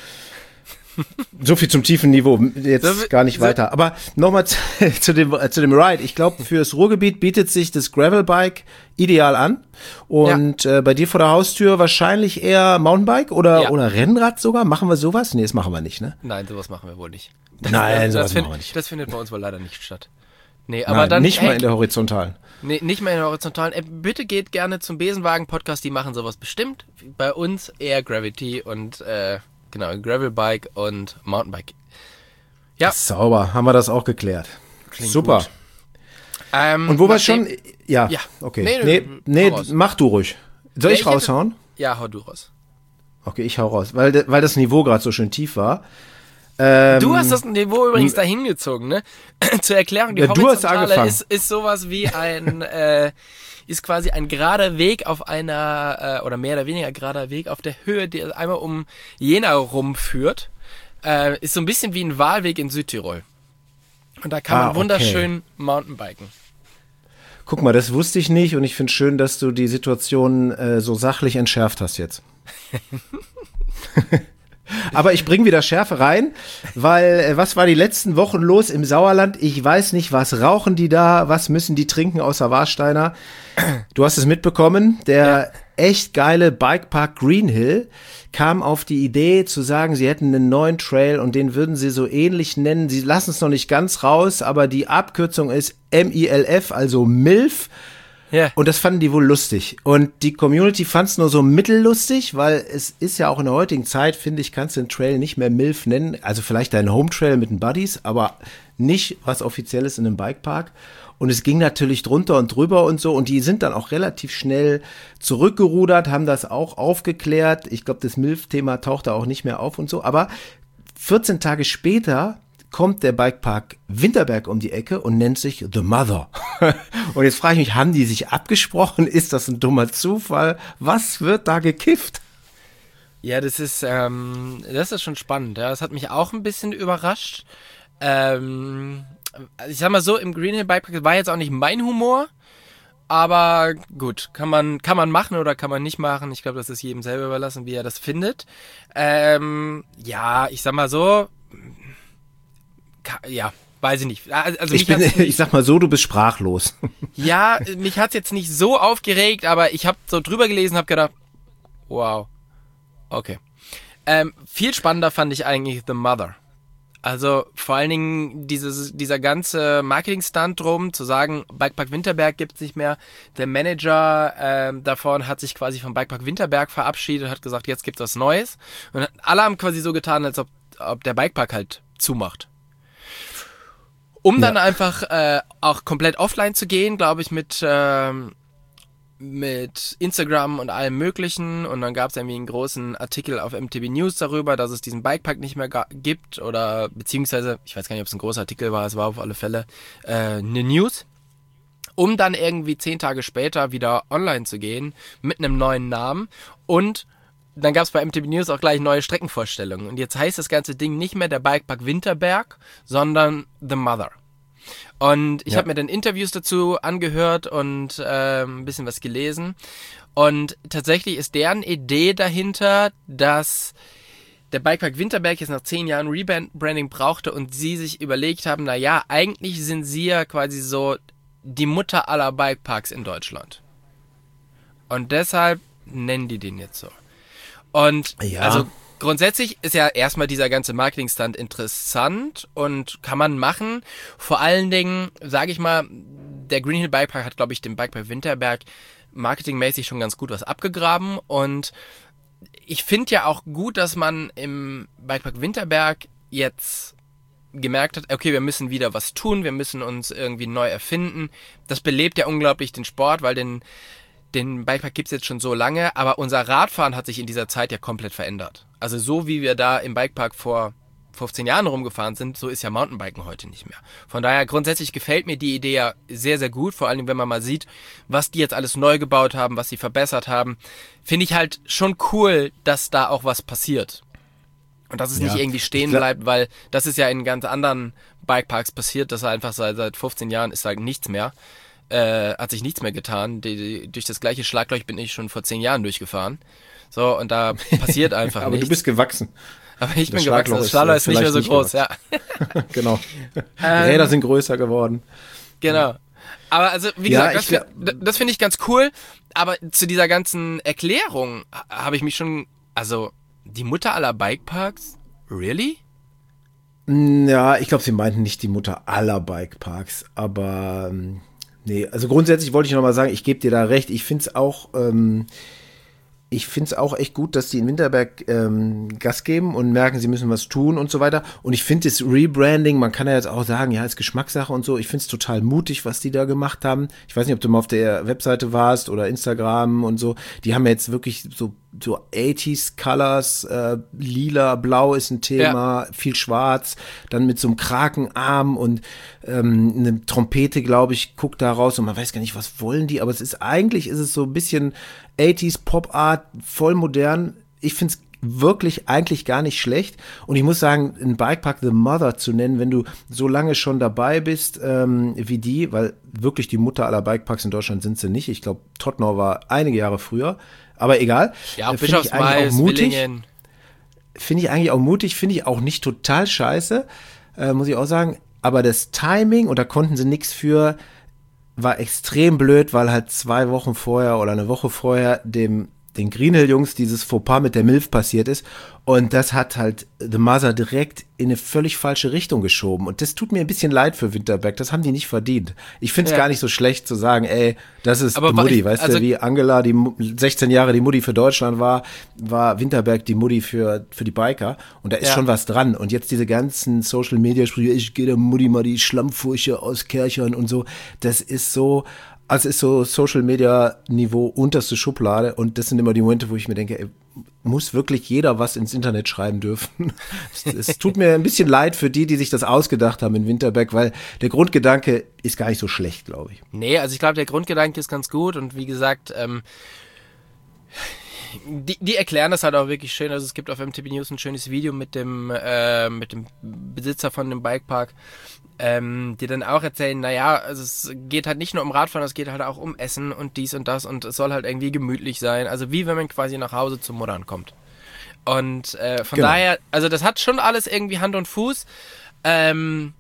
so viel zum tiefen Niveau, jetzt so, gar nicht so. weiter. Aber nochmal zu, zu dem äh, zu dem Ride. Ich glaube, fürs Ruhrgebiet bietet sich das Gravelbike ideal an. Und ja. äh, bei dir vor der Haustür wahrscheinlich eher Mountainbike oder, ja. oder Rennrad sogar? Machen wir sowas? Nee, das machen wir nicht, ne? Nein, sowas machen wir wohl nicht. Das, Nein, das, sowas das find, machen wir nicht. Das findet bei uns wohl leider nicht statt. Nee, aber Nein, dann nicht hey, mal in der Horizontalen. Nee, nicht mal in der Horizontalen. Ey, bitte geht gerne zum Besenwagen-Podcast, die machen sowas bestimmt. Bei uns eher Gravity und äh, genau, Gravelbike und Mountainbike. Ja. Sauber, haben wir das auch geklärt. Klingt super. Gut. Ähm, und wo wir schon, ja, ja, okay. Nee, nee, nee mach du ruhig. Soll ich, ich raushauen? Hätte, ja, hau du raus. Okay, ich hau raus, weil, weil das Niveau gerade so schön tief war. Ähm, du hast das Niveau übrigens dahin gezogen, ne? Zur Erklärung, die ja, Horizontale ist, ist sowas wie ein, äh, ist quasi ein gerader Weg auf einer, äh, oder mehr oder weniger gerader Weg auf der Höhe, der einmal um Jena rumführt. Äh, ist so ein bisschen wie ein Wahlweg in Südtirol. Und da kann man ah, okay. wunderschön Mountainbiken. Guck mal, das wusste ich nicht und ich finde schön, dass du die Situation äh, so sachlich entschärft hast jetzt. Aber ich bringe wieder Schärfe rein, weil äh, was war die letzten Wochen los im Sauerland? Ich weiß nicht, was rauchen die da, was müssen die trinken außer Warsteiner? Du hast es mitbekommen, der ja. echt geile Bikepark Greenhill kam auf die Idee zu sagen, sie hätten einen neuen Trail und den würden sie so ähnlich nennen. Sie lassen es noch nicht ganz raus, aber die Abkürzung ist M I L F, also MILF. Ja. Und das fanden die wohl lustig. Und die Community fand es nur so mittellustig, weil es ist ja auch in der heutigen Zeit, finde ich, kannst du den Trail nicht mehr Milf nennen. Also vielleicht deinen Home Trail mit den Buddies, aber nicht was Offizielles in einem Bikepark. Und es ging natürlich drunter und drüber und so. Und die sind dann auch relativ schnell zurückgerudert, haben das auch aufgeklärt. Ich glaube, das Milf-Thema tauchte auch nicht mehr auf und so. Aber vierzehn Tage später kommt der Bikepark Winterberg um die Ecke und nennt sich The Mother. Und jetzt frage ich mich, haben die sich abgesprochen? Ist das ein dummer Zufall? Was wird da gekifft? Ja, das ist, ähm, das ist schon spannend. Ja, das hat mich auch ein bisschen überrascht. Ähm, ich sag mal so, im Green Hill Bikepark war jetzt auch nicht mein Humor. Aber gut, kann man, kann man machen oder kann man nicht machen. Ich glaube, das ist jedem selber überlassen, wie er das findet. Ähm, ja, ich sag mal so, ja, weiß ich nicht. Also ich, bin, ich sag mal so, du bist sprachlos. Ja, mich hat's jetzt nicht so aufgeregt, aber ich habe so drüber gelesen, habe gedacht, wow, okay. Ähm, viel spannender fand ich eigentlich The Mother. Also vor allen Dingen dieses, dieser ganze Marketing-Stunt drum, zu sagen, Bikepark Winterberg gibt's nicht mehr. Der Manager ähm, davon hat sich quasi vom Bikepark Winterberg verabschiedet und hat gesagt, jetzt gibt's was Neues. Und alle haben quasi so getan, als ob, ob der Bikepark halt zumacht. Um dann ja. einfach äh, auch komplett offline zu gehen, glaube ich, mit ähm, mit Instagram und allem Möglichen. Und dann gab es irgendwie einen großen Artikel auf M T V News darüber, dass es diesen Bikepark nicht mehr ga- gibt. Oder beziehungsweise, ich weiß gar nicht, ob es ein großer Artikel war, es war auf alle Fälle äh, eine News. Um dann irgendwie zehn Tage später wieder online zu gehen mit einem neuen Namen. Und dann gab es bei M T V News auch gleich neue Streckenvorstellungen. Und jetzt heißt das ganze Ding nicht mehr der Bikepark Winterberg, sondern The Mother. Und ich ja. habe mir dann Interviews dazu angehört und äh, ein bisschen was gelesen. Und tatsächlich ist deren Idee dahinter, dass der Bikepark Winterberg jetzt nach zehn Jahren Rebranding brauchte und sie sich überlegt haben, na ja, eigentlich sind sie ja quasi so die Mutter aller Bikeparks in Deutschland. Und deshalb nennen die den jetzt so. Und ja. also grundsätzlich ist ja erstmal dieser ganze Marketing-Stunt interessant und kann man machen. Vor allen Dingen, sage ich mal, der Green Hill Bikepark hat, glaube ich, den Bikepark Winterberg marketingmäßig schon ganz gut was abgegraben. Und ich finde ja auch gut, dass man im Bikepark Winterberg jetzt gemerkt hat, okay, wir müssen wieder was tun, wir müssen uns irgendwie neu erfinden. Das belebt ja unglaublich den Sport, weil den Den Bikepark gibt's jetzt schon so lange, aber unser Radfahren hat sich in dieser Zeit ja komplett verändert. Also so wie wir da im Bikepark vor fünfzehn Jahren rumgefahren sind, so ist ja Mountainbiken heute nicht mehr. Von daher grundsätzlich gefällt mir die Idee ja sehr, sehr gut, vor allem wenn man mal sieht, was die jetzt alles neu gebaut haben, was sie verbessert haben. Finde ich halt schon cool, dass da auch was passiert. Und dass es ja. nicht irgendwie stehen bleibt, weil das ist ja in ganz anderen Bikeparks passiert, dass einfach seit, seit fünfzehn Jahren ist da nichts mehr. Äh, hat sich nichts mehr getan. Die, die, durch das gleiche Schlagloch bin ich schon vor zehn Jahren durchgefahren. So, und da passiert einfach Aber nichts. du bist gewachsen. Aber ich das bin gewachsen. Das Schlagloch ist, ist nicht mehr so nicht groß, gewachsen. ja. Genau. Die Räder sind größer geworden. Genau. Aber also, wie ja, gesagt, das, das finde ich ganz cool. Aber zu dieser ganzen Erklärung habe ich mich schon, also, die Mutter aller Bikeparks? Really? Ja, ich glaube, sie meinten nicht die Mutter aller Bikeparks, aber nee, also grundsätzlich wollte ich noch mal sagen, ich gebe dir da recht, ich finde es auch, ähm, ich finde es auch echt gut, dass die in Winterberg ähm, Gas geben und merken, sie müssen was tun und so weiter. Und ich finde das Rebranding, man kann ja jetzt auch sagen, ja, ist Geschmackssache und so. Ich finde es total mutig, was die da gemacht haben. Ich weiß nicht, ob du mal auf der Webseite warst oder Instagram und so. Die haben jetzt wirklich so so achtziger Colors, äh, lila, blau ist ein Thema, ja. viel schwarz, dann mit so einem Krakenarm und ähm, eine Trompete, glaube ich, guckt da raus und man weiß gar nicht, was wollen die, aber es ist eigentlich, ist es so ein bisschen achtziger Pop Art, voll modern. Ich finde es wirklich eigentlich gar nicht schlecht und ich muss sagen, ein Bikepark The Mother zu nennen, wenn du so lange schon dabei bist ähm, wie die, weil wirklich die Mutter aller Bikeparks in Deutschland sind sie nicht. Ich glaube, Tottenau war einige Jahre früher. Aber egal. Ja, Bischofsmais, Willingen. Finde ich eigentlich auch mutig, finde ich auch nicht total scheiße, äh, muss ich auch sagen. Aber das Timing, und da konnten sie nichts für, war extrem blöd, weil halt zwei Wochen vorher oder eine Woche vorher dem den Greenhill-Jungs dieses Fauxpas mit der Milf passiert ist. Und das hat halt The Mother direkt in eine völlig falsche Richtung geschoben. Und das tut mir ein bisschen leid für Winterberg. Das haben die nicht verdient. Ich finde es Ja. gar nicht so schlecht zu sagen, ey, das ist Aber die wa- Mutti. ich- Weißt also- du, wie Angela, die Mu- sechzehn Jahre die Mutti für Deutschland war, war Winterberg die Mutti für, für die Biker. Und da ist Ja. schon was dran. Und jetzt diese ganzen Social-Media-Sprüche, ich gehe der Mutti mal die Schlammfurche aus Kerchern und so. Das ist so... Also es ist so Social-Media-Niveau unterste Schublade und das sind immer die Momente, wo ich mir denke, ey, muss wirklich jeder was ins Internet schreiben dürfen? es, es tut mir ein bisschen leid für die, die sich das ausgedacht haben in Winterberg, weil der Grundgedanke ist gar nicht so schlecht, glaube ich. Nee, also ich glaube, der Grundgedanke ist ganz gut und wie gesagt, ähm, die, die erklären das halt auch wirklich schön. Also es gibt auf M T V News ein schönes Video mit dem, äh, mit dem Besitzer von dem Bikepark, ähm, die dann auch erzählen, naja, also es geht halt nicht nur um Radfahren, es geht halt auch um Essen und dies und das und es soll halt irgendwie gemütlich sein. Also wie wenn man quasi nach Hause zum Muttern kommt. Und äh, von Genau. daher, also das hat schon alles irgendwie Hand und Fuß. Ähm,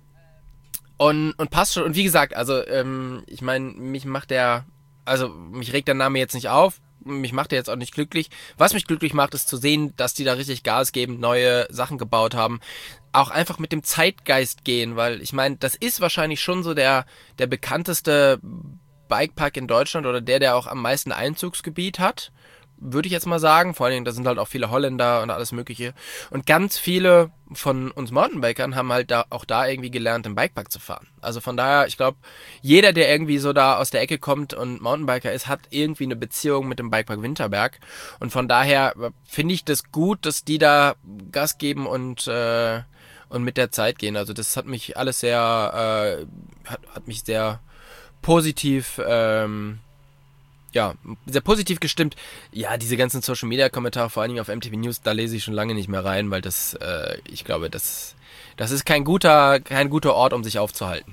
und, und passt schon. Und wie gesagt, also ähm, ich meine, mich macht der, also mich regt der Name jetzt nicht auf, mich macht der jetzt auch nicht glücklich. Was mich glücklich macht, ist zu sehen, dass die da richtig Gas geben, neue Sachen gebaut haben. Auch einfach mit dem Zeitgeist gehen, weil ich meine, das ist wahrscheinlich schon so der, der bekannteste Bikepark in Deutschland oder der, der auch am meisten Einzugsgebiet hat. Würde ich jetzt mal sagen. Vor allen Dingen, da sind halt auch viele Holländer und alles Mögliche. Und ganz viele von uns Mountainbikern haben halt da auch da irgendwie gelernt, im Bikepark zu fahren. Also von daher, ich glaube, jeder, der irgendwie so da aus der Ecke kommt und Mountainbiker ist, hat irgendwie eine Beziehung mit dem Bikepark Winterberg. Und von daher finde ich das gut, dass die da Gas geben und, äh, und mit der Zeit gehen. Also das hat mich alles sehr, äh, hat, hat mich sehr positiv, ähm, ja, sehr positiv gestimmt. Ja, diese ganzen Social-Media-Kommentare, vor allen Dingen auf M T V News, da lese ich schon lange nicht mehr rein, weil das, äh, ich glaube, das, das ist kein guter, kein guter Ort, um sich aufzuhalten.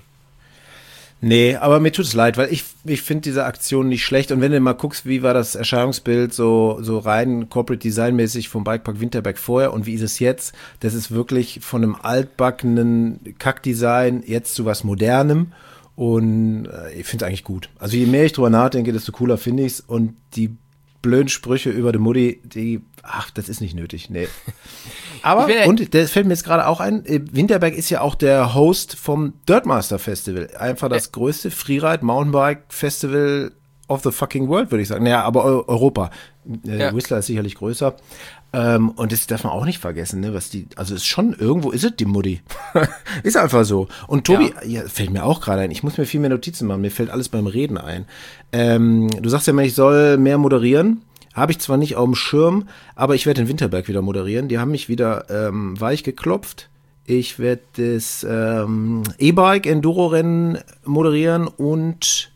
Nee, aber mir tut es leid, weil ich, ich finde diese Aktion nicht schlecht. Und wenn du mal guckst, wie war das Erscheinungsbild so, so rein Corporate Design mäßig vom Bikepark Winterberg vorher und wie ist es jetzt? Das ist wirklich von einem altbackenen Kackdesign jetzt zu was Modernem. Und äh, ich finde es eigentlich gut. Also je mehr ich drüber nachdenke, desto cooler finde ich es. Und die blöden Sprüche über die Mutti, die, ach, das ist nicht nötig. Nee. Aber, Ich bin- und das fällt mir jetzt gerade auch ein, äh, Winterberg ist ja auch der Host vom Dirtmaster Festival. Einfach das größte Freeride Mountainbike Festival of the fucking world, würde ich sagen. Naja, aber Eu Europa. Äh, Ja. Whistler ist sicherlich größer. Ähm, und das darf man auch nicht vergessen, ne, was die, also ist schon, irgendwo ist es die Mutti. Ist einfach so. Und Tobi, ja. Ja, fällt mir auch gerade ein, ich muss mir viel mehr Notizen machen, mir fällt alles beim Reden ein. Ähm, du sagst ja immer, ich soll mehr moderieren. Habe ich zwar nicht auf dem Schirm, aber ich werde den Winterberg wieder moderieren. Die haben mich wieder ähm, weich geklopft. Ich werde das ähm, E-Bike-Enduro-Rennen moderieren und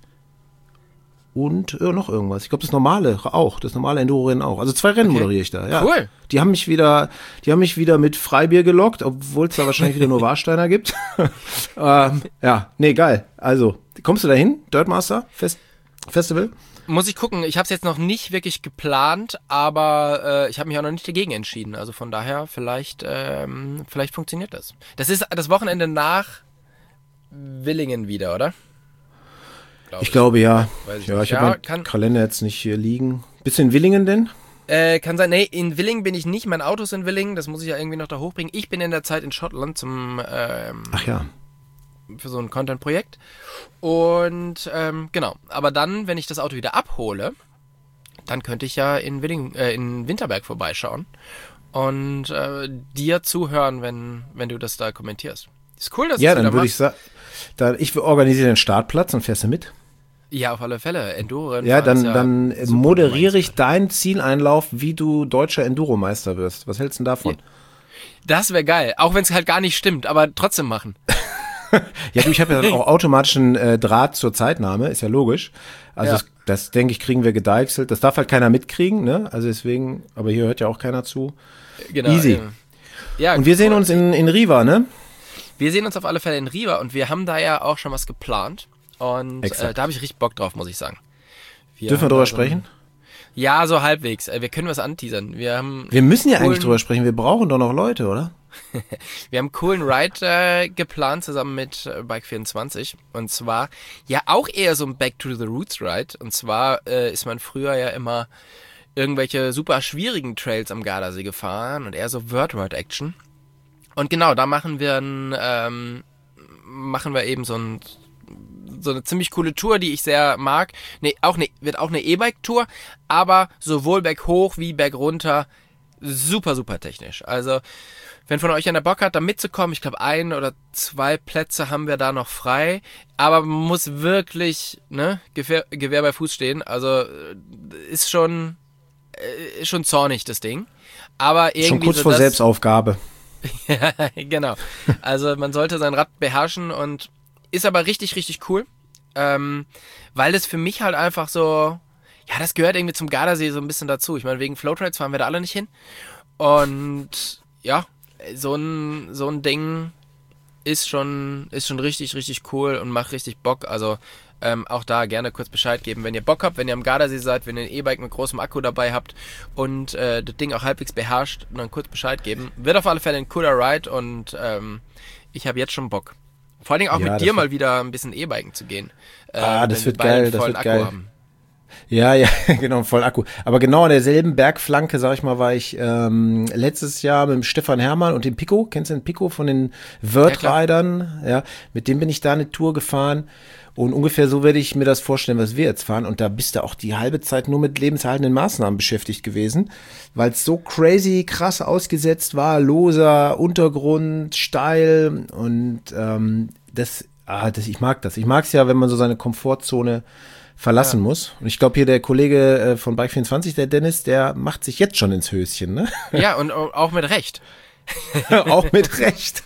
und äh, noch irgendwas. Ich glaube, das normale auch, das normale Enduro-Rennen auch. Also zwei Rennen Okay. moderiere ich da. Ja. Cool. Die haben mich wieder, die haben mich wieder mit Freibier gelockt, obwohl es da wahrscheinlich wieder nur Warsteiner gibt. ähm, ja, nee, geil. Also, kommst du da hin? Dirtmaster Fest Festival? Muss ich gucken. Ich habe es jetzt noch nicht wirklich geplant, aber äh, ich habe mich auch noch nicht dagegen entschieden. Also von daher, vielleicht, ähm, vielleicht funktioniert das. Das ist das Wochenende nach Willingen wieder, oder? Glaub Ich glaube ja. Weiß ich Ja, nicht. ich habe Ja, meinen kann- Kalender jetzt nicht hier liegen. Bist du in Willingen denn? Äh, kann sein. Nee, in Willingen bin ich nicht. Mein Auto ist in Willingen. Das muss ich ja irgendwie noch da hochbringen. Ich bin in der Zeit in Schottland zum ähm, Ach ja. für so ein Content-Projekt. Und ähm, genau. Aber dann, wenn ich das Auto wieder abhole, dann könnte ich ja in Willingen, äh, in Winterberg vorbeischauen und äh, dir zuhören, wenn, wenn du das da kommentierst. Ist cool, dass Ja, du das dann wieder würde ich machst. sagen, ich organisiere den Startplatz und fährst du mit? Ja, auf alle Fälle. Enduro. Ja, dann, dann super moderiere ich meins. deinen Zieleinlauf, wie du deutscher Enduro-Meister wirst. Was hältst du denn davon? Das wäre geil. Auch wenn es halt gar nicht stimmt, aber trotzdem machen. Ja, du, ich habe ja dann auch automatischen äh, Draht zur Zeitnahme, ist ja logisch. Also Ja. das, das denke ich, kriegen wir gedeichselt. Das darf halt keiner mitkriegen, ne? Also deswegen, aber hier hört ja auch keiner zu. Genau. Easy. äh, Ja, Und wir sehen cool. uns in, in Riva, ne? Wir sehen uns auf alle Fälle in Riva und wir haben da ja auch schon was geplant. Und äh, Exakt. da habe ich richtig Bock drauf, muss ich sagen. Wir Dürfen wir haben drüber da so ein- sprechen? Ja, so halbwegs. Äh, Wir können was anteasern. Wir haben, Wir müssen ja coolen- eigentlich drüber sprechen. Wir brauchen doch noch Leute, oder? wir haben einen coolen Ride äh, geplant zusammen mit äh, Bike vierundzwanzig. Und zwar ja auch eher so ein Back to the Roots Ride. Und zwar äh, ist man früher ja immer irgendwelche super schwierigen Trails am Gardasee gefahren und eher so Word-Word-Action. Und genau, da machen wir ein, ähm, machen wir eben so ein so eine ziemlich coole Tour, die ich sehr mag. Nee, auch ne, wird auch eine E-Bike-Tour, aber sowohl berghoch wie bergunter super, super technisch. Also, wenn von euch einer Bock hat, da mitzukommen, ich glaube, ein oder zwei Plätze haben wir da noch frei, aber man muss wirklich, ne, Gewehr, Gewehr bei Fuß stehen. Also, ist schon, ist schon zornig, das Ding. Aber irgendwie schon kurz so vor das, Selbstaufgabe. Ja, genau. Also, man sollte sein Rad beherrschen und ist aber richtig, richtig cool, ähm, weil das für mich halt einfach so, ja, das gehört irgendwie zum Gardasee so ein bisschen dazu. Ich meine, wegen Flowtrails fahren wir da alle nicht hin. Und ja, so ein, so ein Ding ist schon, ist schon richtig, richtig cool und macht richtig Bock. Also ähm, auch da gerne kurz Bescheid geben, wenn ihr Bock habt, wenn ihr am Gardasee seid, wenn ihr ein E-Bike mit großem Akku dabei habt und äh, das Ding auch halbwegs beherrscht, dann kurz Bescheid geben. Wird auf alle Fälle ein cooler Ride und ähm, ich habe jetzt schon Bock. Vor allen Dingen auch Ja, mit dir wird, mal wieder ein bisschen E-Biken zu gehen. Äh, ah, das wird geil, das wird Akku geil. Haben. Ja, ja, genau, voll Akku. Aber genau an derselben Bergflanke, sag ich mal, war ich ähm, letztes Jahr mit dem Stefan Herrmann und dem Pico. Kennst du den Pico von den Word-Ridern? Ja, ja, mit dem bin ich da eine Tour gefahren. Und ungefähr so werde ich mir das vorstellen, was wir jetzt fahren. Und da bist du auch die halbe Zeit nur mit lebenserhaltenden Maßnahmen beschäftigt gewesen, weil es so crazy krass ausgesetzt war, loser Untergrund, steil und ähm, das, ah, das, ich mag das. Ich mag es ja, wenn man so seine Komfortzone verlassen ja. muss. Und ich glaube hier der Kollege äh, von Bike vierundzwanzig, der Dennis, der macht sich jetzt schon ins Höschen, ne? Ja, und auch mit Recht. Auch mit Recht.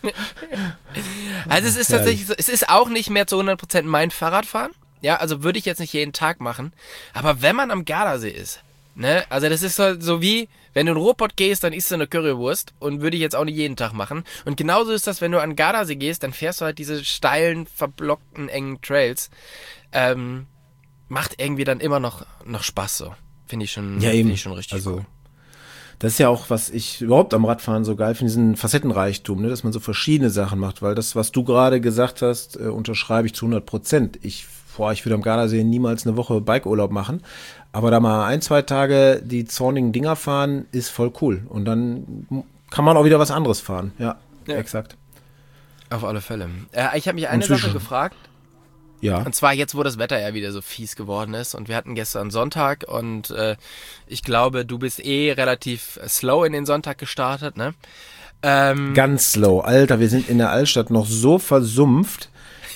Also es ist tatsächlich so, es ist auch nicht mehr zu hundert Prozent mein Fahrradfahren. Ja, also würde ich jetzt nicht jeden Tag machen. Aber wenn man am Gardasee ist, ne, also das ist so, so wie, wenn du in Ruhrpott gehst, dann isst du eine Currywurst und würde ich jetzt auch nicht jeden Tag machen. Und genauso ist das, wenn du an Gardasee gehst, dann fährst du halt diese steilen, verblockten, engen Trails. Ähm, macht irgendwie dann immer noch, noch Spaß so. Finde ich schon, ja, finde ich schon richtig also cool. Das ist ja auch, was ich überhaupt am Radfahren so geil finde, diesen Facettenreichtum, ne, dass man so verschiedene Sachen macht, weil das, was du gerade gesagt hast, äh, unterschreibe ich zu hundert Prozent. Ich, boah, ich würde am Gardasee niemals eine Woche Bikeurlaub machen, aber da mal ein, zwei Tage die zornigen Dinger fahren, ist voll cool. Und dann kann man auch wieder was anderes fahren. Ja, ja. Exakt. Auf alle Fälle. Äh, ich habe mich eine Inzwischen. Sache gefragt. Ja. Und zwar jetzt, wo das Wetter ja wieder so fies geworden ist und wir hatten gestern Sonntag und äh, ich glaube, du bist eh relativ slow in den Sonntag gestartet, ne? Ähm, Ganz slow. Alter, wir sind in der Altstadt noch so versumpft.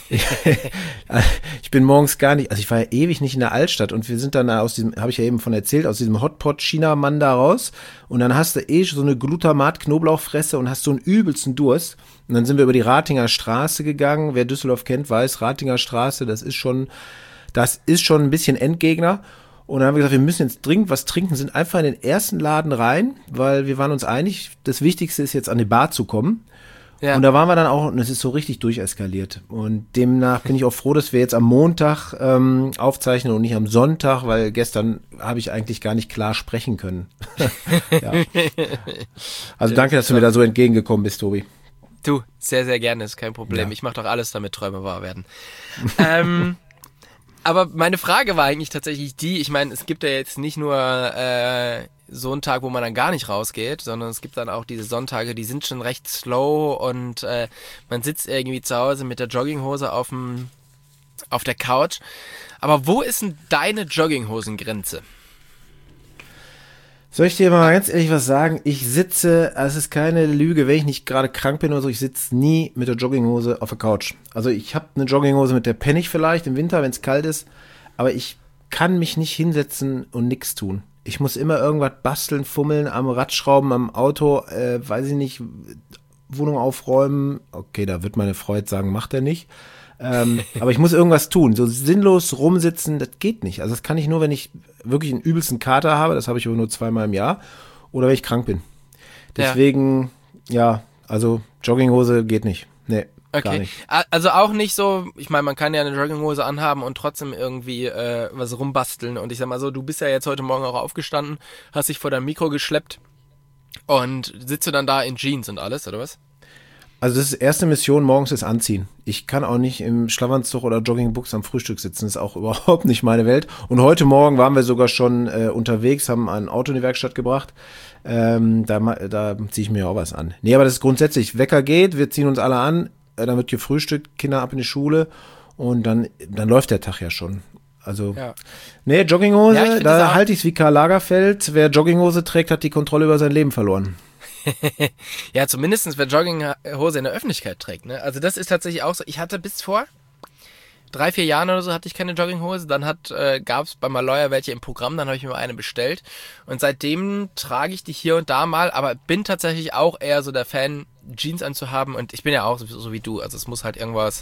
Ich bin morgens gar nicht, also ich war ja ewig nicht in der Altstadt und wir sind dann aus diesem, habe ich ja eben von erzählt, aus diesem Hotpot-China-Mann da raus und dann hast du eh so eine Glutamat-Knoblauchfresse und hast so einen übelsten Durst und dann sind wir über die Ratinger Straße gegangen, wer Düsseldorf kennt, weiß, Ratinger Straße, das ist schon, das ist schon ein bisschen Endgegner und dann haben wir gesagt, wir müssen jetzt dringend was trinken, sind einfach in den ersten Laden rein, weil wir waren uns einig, das Wichtigste ist jetzt an die Bar zu kommen. Ja. Und da waren wir dann auch, und es ist so richtig durcheskaliert. Und demnach bin ich auch froh, dass wir jetzt am Montag ähm, aufzeichnen und nicht am Sonntag, weil gestern habe ich eigentlich gar nicht klar sprechen können. Ja. Also danke, dass du mir da so entgegengekommen bist, Tobi. Du, sehr, sehr gerne, ist kein Problem. Ja. Ich mache doch alles, damit Träume wahr werden. ähm, aber meine Frage war eigentlich tatsächlich die, ich meine, es gibt ja jetzt nicht nur äh, so einen Tag, wo man dann gar nicht rausgeht, sondern es gibt dann auch diese Sonntage, die sind schon recht slow und äh, man sitzt irgendwie zu Hause mit der Jogginghose auf dem, auf der Couch. Aber wo ist denn deine Jogginghosengrenze? Soll ich dir mal ganz ehrlich was sagen? Ich sitze, es ist keine Lüge, wenn ich nicht gerade krank bin oder so, ich sitze nie mit der Jogginghose auf der Couch. Also ich habe eine Jogginghose, mit der penne ich vielleicht im Winter, wenn es kalt ist, aber ich kann mich nicht hinsetzen und nichts tun. Ich muss immer irgendwas basteln, fummeln, am Radschrauben, am Auto, äh, weiß ich nicht, Wohnung aufräumen. Okay, da wird meine Frau jetzt sagen, macht er nicht. Ähm, aber ich muss irgendwas tun. So sinnlos rumsitzen, das geht nicht. Also das kann ich nur, wenn ich wirklich einen übelsten Kater habe, das habe ich aber nur zweimal im Jahr, oder wenn ich krank bin. Deswegen, ja, ja also Jogginghose geht nicht. Nee. Okay, gar nicht. Also auch nicht so, ich meine, man kann ja eine Jogginghose anhaben und trotzdem irgendwie äh, was rumbasteln und ich sag mal so, du bist ja jetzt heute Morgen auch aufgestanden, hast dich vor dein Mikro geschleppt und sitzt du dann da in Jeans und alles, oder was? Also das ist erste Mission morgens ist Anziehen. Ich kann auch nicht im Schlafanzug oder Joggingbuchs am Frühstück sitzen. Das ist auch überhaupt nicht meine Welt. Und heute Morgen waren wir sogar schon äh, unterwegs, haben ein Auto in die Werkstatt gebracht. Ähm, da da ziehe ich mir auch was an. Nee, aber das ist grundsätzlich. Wecker geht, wir ziehen uns alle an, äh, dann wird gefrühstückt, Kinder ab in die Schule und dann, dann läuft der Tag ja schon. Also, ja. nee, Jogginghose, ja, da halte ich es wie Karl Lagerfeld. Wer Jogginghose trägt, hat die Kontrolle über sein Leben verloren. Ja, zumindestens wer Jogginghose in der Öffentlichkeit trägt, ne? Also das ist tatsächlich auch so. Ich hatte bis vor drei, vier Jahren oder so hatte ich keine Jogginghose. Dann hat äh, gab es bei Maloya welche im Programm, dann habe ich mir eine bestellt. Und seitdem trage ich die hier und da mal, aber bin tatsächlich auch eher so der Fan, Jeans anzuhaben. Und ich bin ja auch so, so wie du. Also es muss halt irgendwas...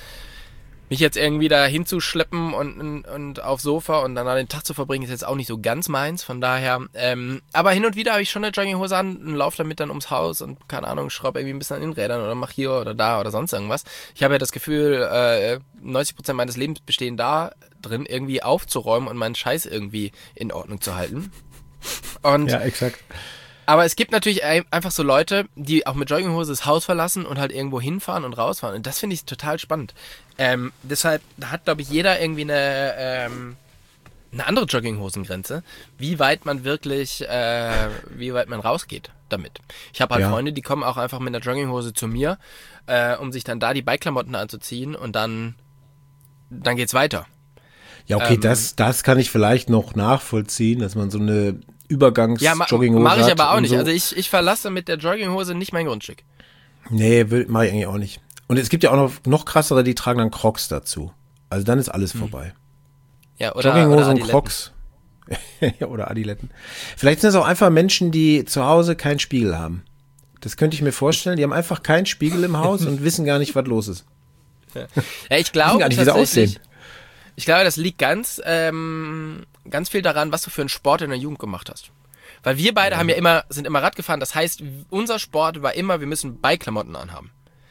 Mich jetzt irgendwie da hinzuschleppen und, und, und aufs Sofa und dann den Tag zu verbringen, ist jetzt auch nicht so ganz meins. Von daher, ähm, aber hin und wieder habe ich schon eine Jogginghose an und laufe damit dann ums Haus und, keine Ahnung, schraube irgendwie ein bisschen an den Rädern oder mache hier oder da oder sonst irgendwas. Ich habe ja das Gefühl, äh, neunzig Prozent meines Lebens bestehen da drin, irgendwie aufzuräumen und meinen Scheiß irgendwie in Ordnung zu halten. Und ja, exakt. Aber es gibt natürlich einfach so Leute, die auch mit Jogginghose das Haus verlassen und halt irgendwo hinfahren und rausfahren. Und das finde ich total spannend. Ähm, deshalb hat, glaube ich, jeder irgendwie eine, ähm, eine andere Jogginghosengrenze, wie weit man wirklich, äh, wie weit man rausgeht damit. Ich habe halt ja. Freunde, die kommen auch einfach mit einer Jogginghose zu mir, äh, um sich dann da die Bikeklamotten anzuziehen und dann, dann geht's weiter. Ja, okay, ähm, das, das kann ich vielleicht noch nachvollziehen, dass man so eine Übergangs-Jogginghose ja, ma- mach ich hat aber auch nicht. So. Also ich, ich verlasse mit der Jogginghose nicht mein Grundstück. Nee, mache ich eigentlich auch nicht. Und es gibt ja auch noch, noch krassere, die tragen dann Crocs dazu. Also dann ist alles hm. vorbei. Ja, oder Jogginghose oder und Crocs. Oder Adiletten. Vielleicht sind es auch einfach Menschen, die zu Hause keinen Spiegel haben. Das könnte ich mir vorstellen. Die haben einfach keinen Spiegel im Haus und wissen gar nicht, was los ist. Ja, ja ich glaube gar nicht, wie sie aussehen. Ich glaube, das liegt ganz, ähm, ganz viel daran, was du für einen Sport in der Jugend gemacht hast. Weil wir beide ja. haben ja immer, sind immer Rad gefahren. Das heißt, unser Sport war immer, wir müssen Bikeklamotten anhaben.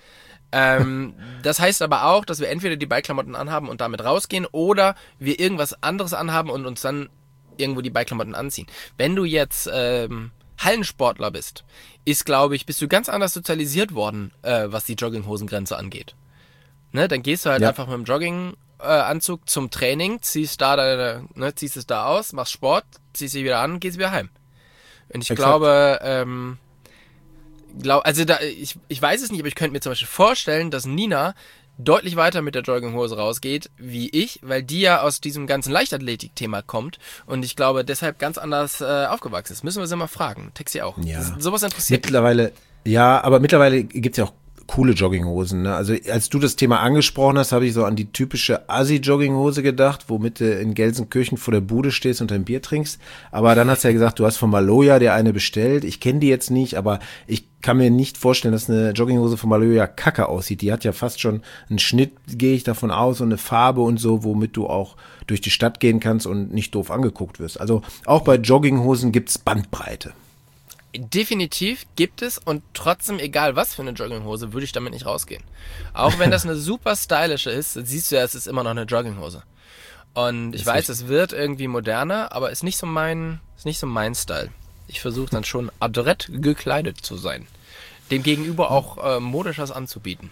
Ähm, das heißt aber auch, dass wir entweder die Bikeklamotten anhaben und damit rausgehen oder wir irgendwas anderes anhaben und uns dann irgendwo die Bikeklamotten anziehen. Wenn du jetzt ähm, Hallensportler bist, ist, glaube ich, bist du ganz anders sozialisiert worden, äh, was die Jogginghosengrenze angeht. Ne, dann gehst du halt ja. einfach mit dem Jogginganzug zum Training, ziehst da deine, ne, ziehst es da aus, machst Sport, ziehst dich wieder an und gehst wieder heim. Und ich Exakt. glaube, ähm, glaub, also da, ich, ich weiß es nicht, aber ich könnte mir zum Beispiel vorstellen, dass Nina deutlich weiter mit der Jogginghose rausgeht, wie ich, weil die ja aus diesem ganzen Leichtathletik-Thema kommt und ich glaube, deshalb ganz anders äh, aufgewachsen ist. Müssen wir sie mal fragen. Texi auch. Ja. Das, sowas interessiert Mittlerweile, mich. Ja, aber mittlerweile gibt's ja auch coole Jogginghosen, ne? Also als du das Thema angesprochen hast, habe ich so an die typische Assi-Jogginghose gedacht, womit du in Gelsenkirchen vor der Bude stehst und ein Bier trinkst. Aber dann hast du ja gesagt, du hast von Maloya dir eine bestellt. Ich kenne die jetzt nicht, aber ich kann mir nicht vorstellen, dass eine Jogginghose von Maloya kacke aussieht. Die hat ja fast schon einen Schnitt, gehe ich davon aus, und eine Farbe und so, womit du auch durch die Stadt gehen kannst und nicht doof angeguckt wirst. Also auch bei Jogginghosen gibt's Bandbreite. Definitiv gibt es und trotzdem, egal was für eine Jogginghose, würde ich damit nicht rausgehen. Auch wenn das eine super stylische ist, siehst du ja, es ist immer noch eine Jogginghose. Und ich weiß, es wird irgendwie moderner, aber ist nicht so mein, ist nicht so mein Style. Ich versuche dann schon adrett gekleidet zu sein. Dem Gegenüber auch äh, modisch was anzubieten.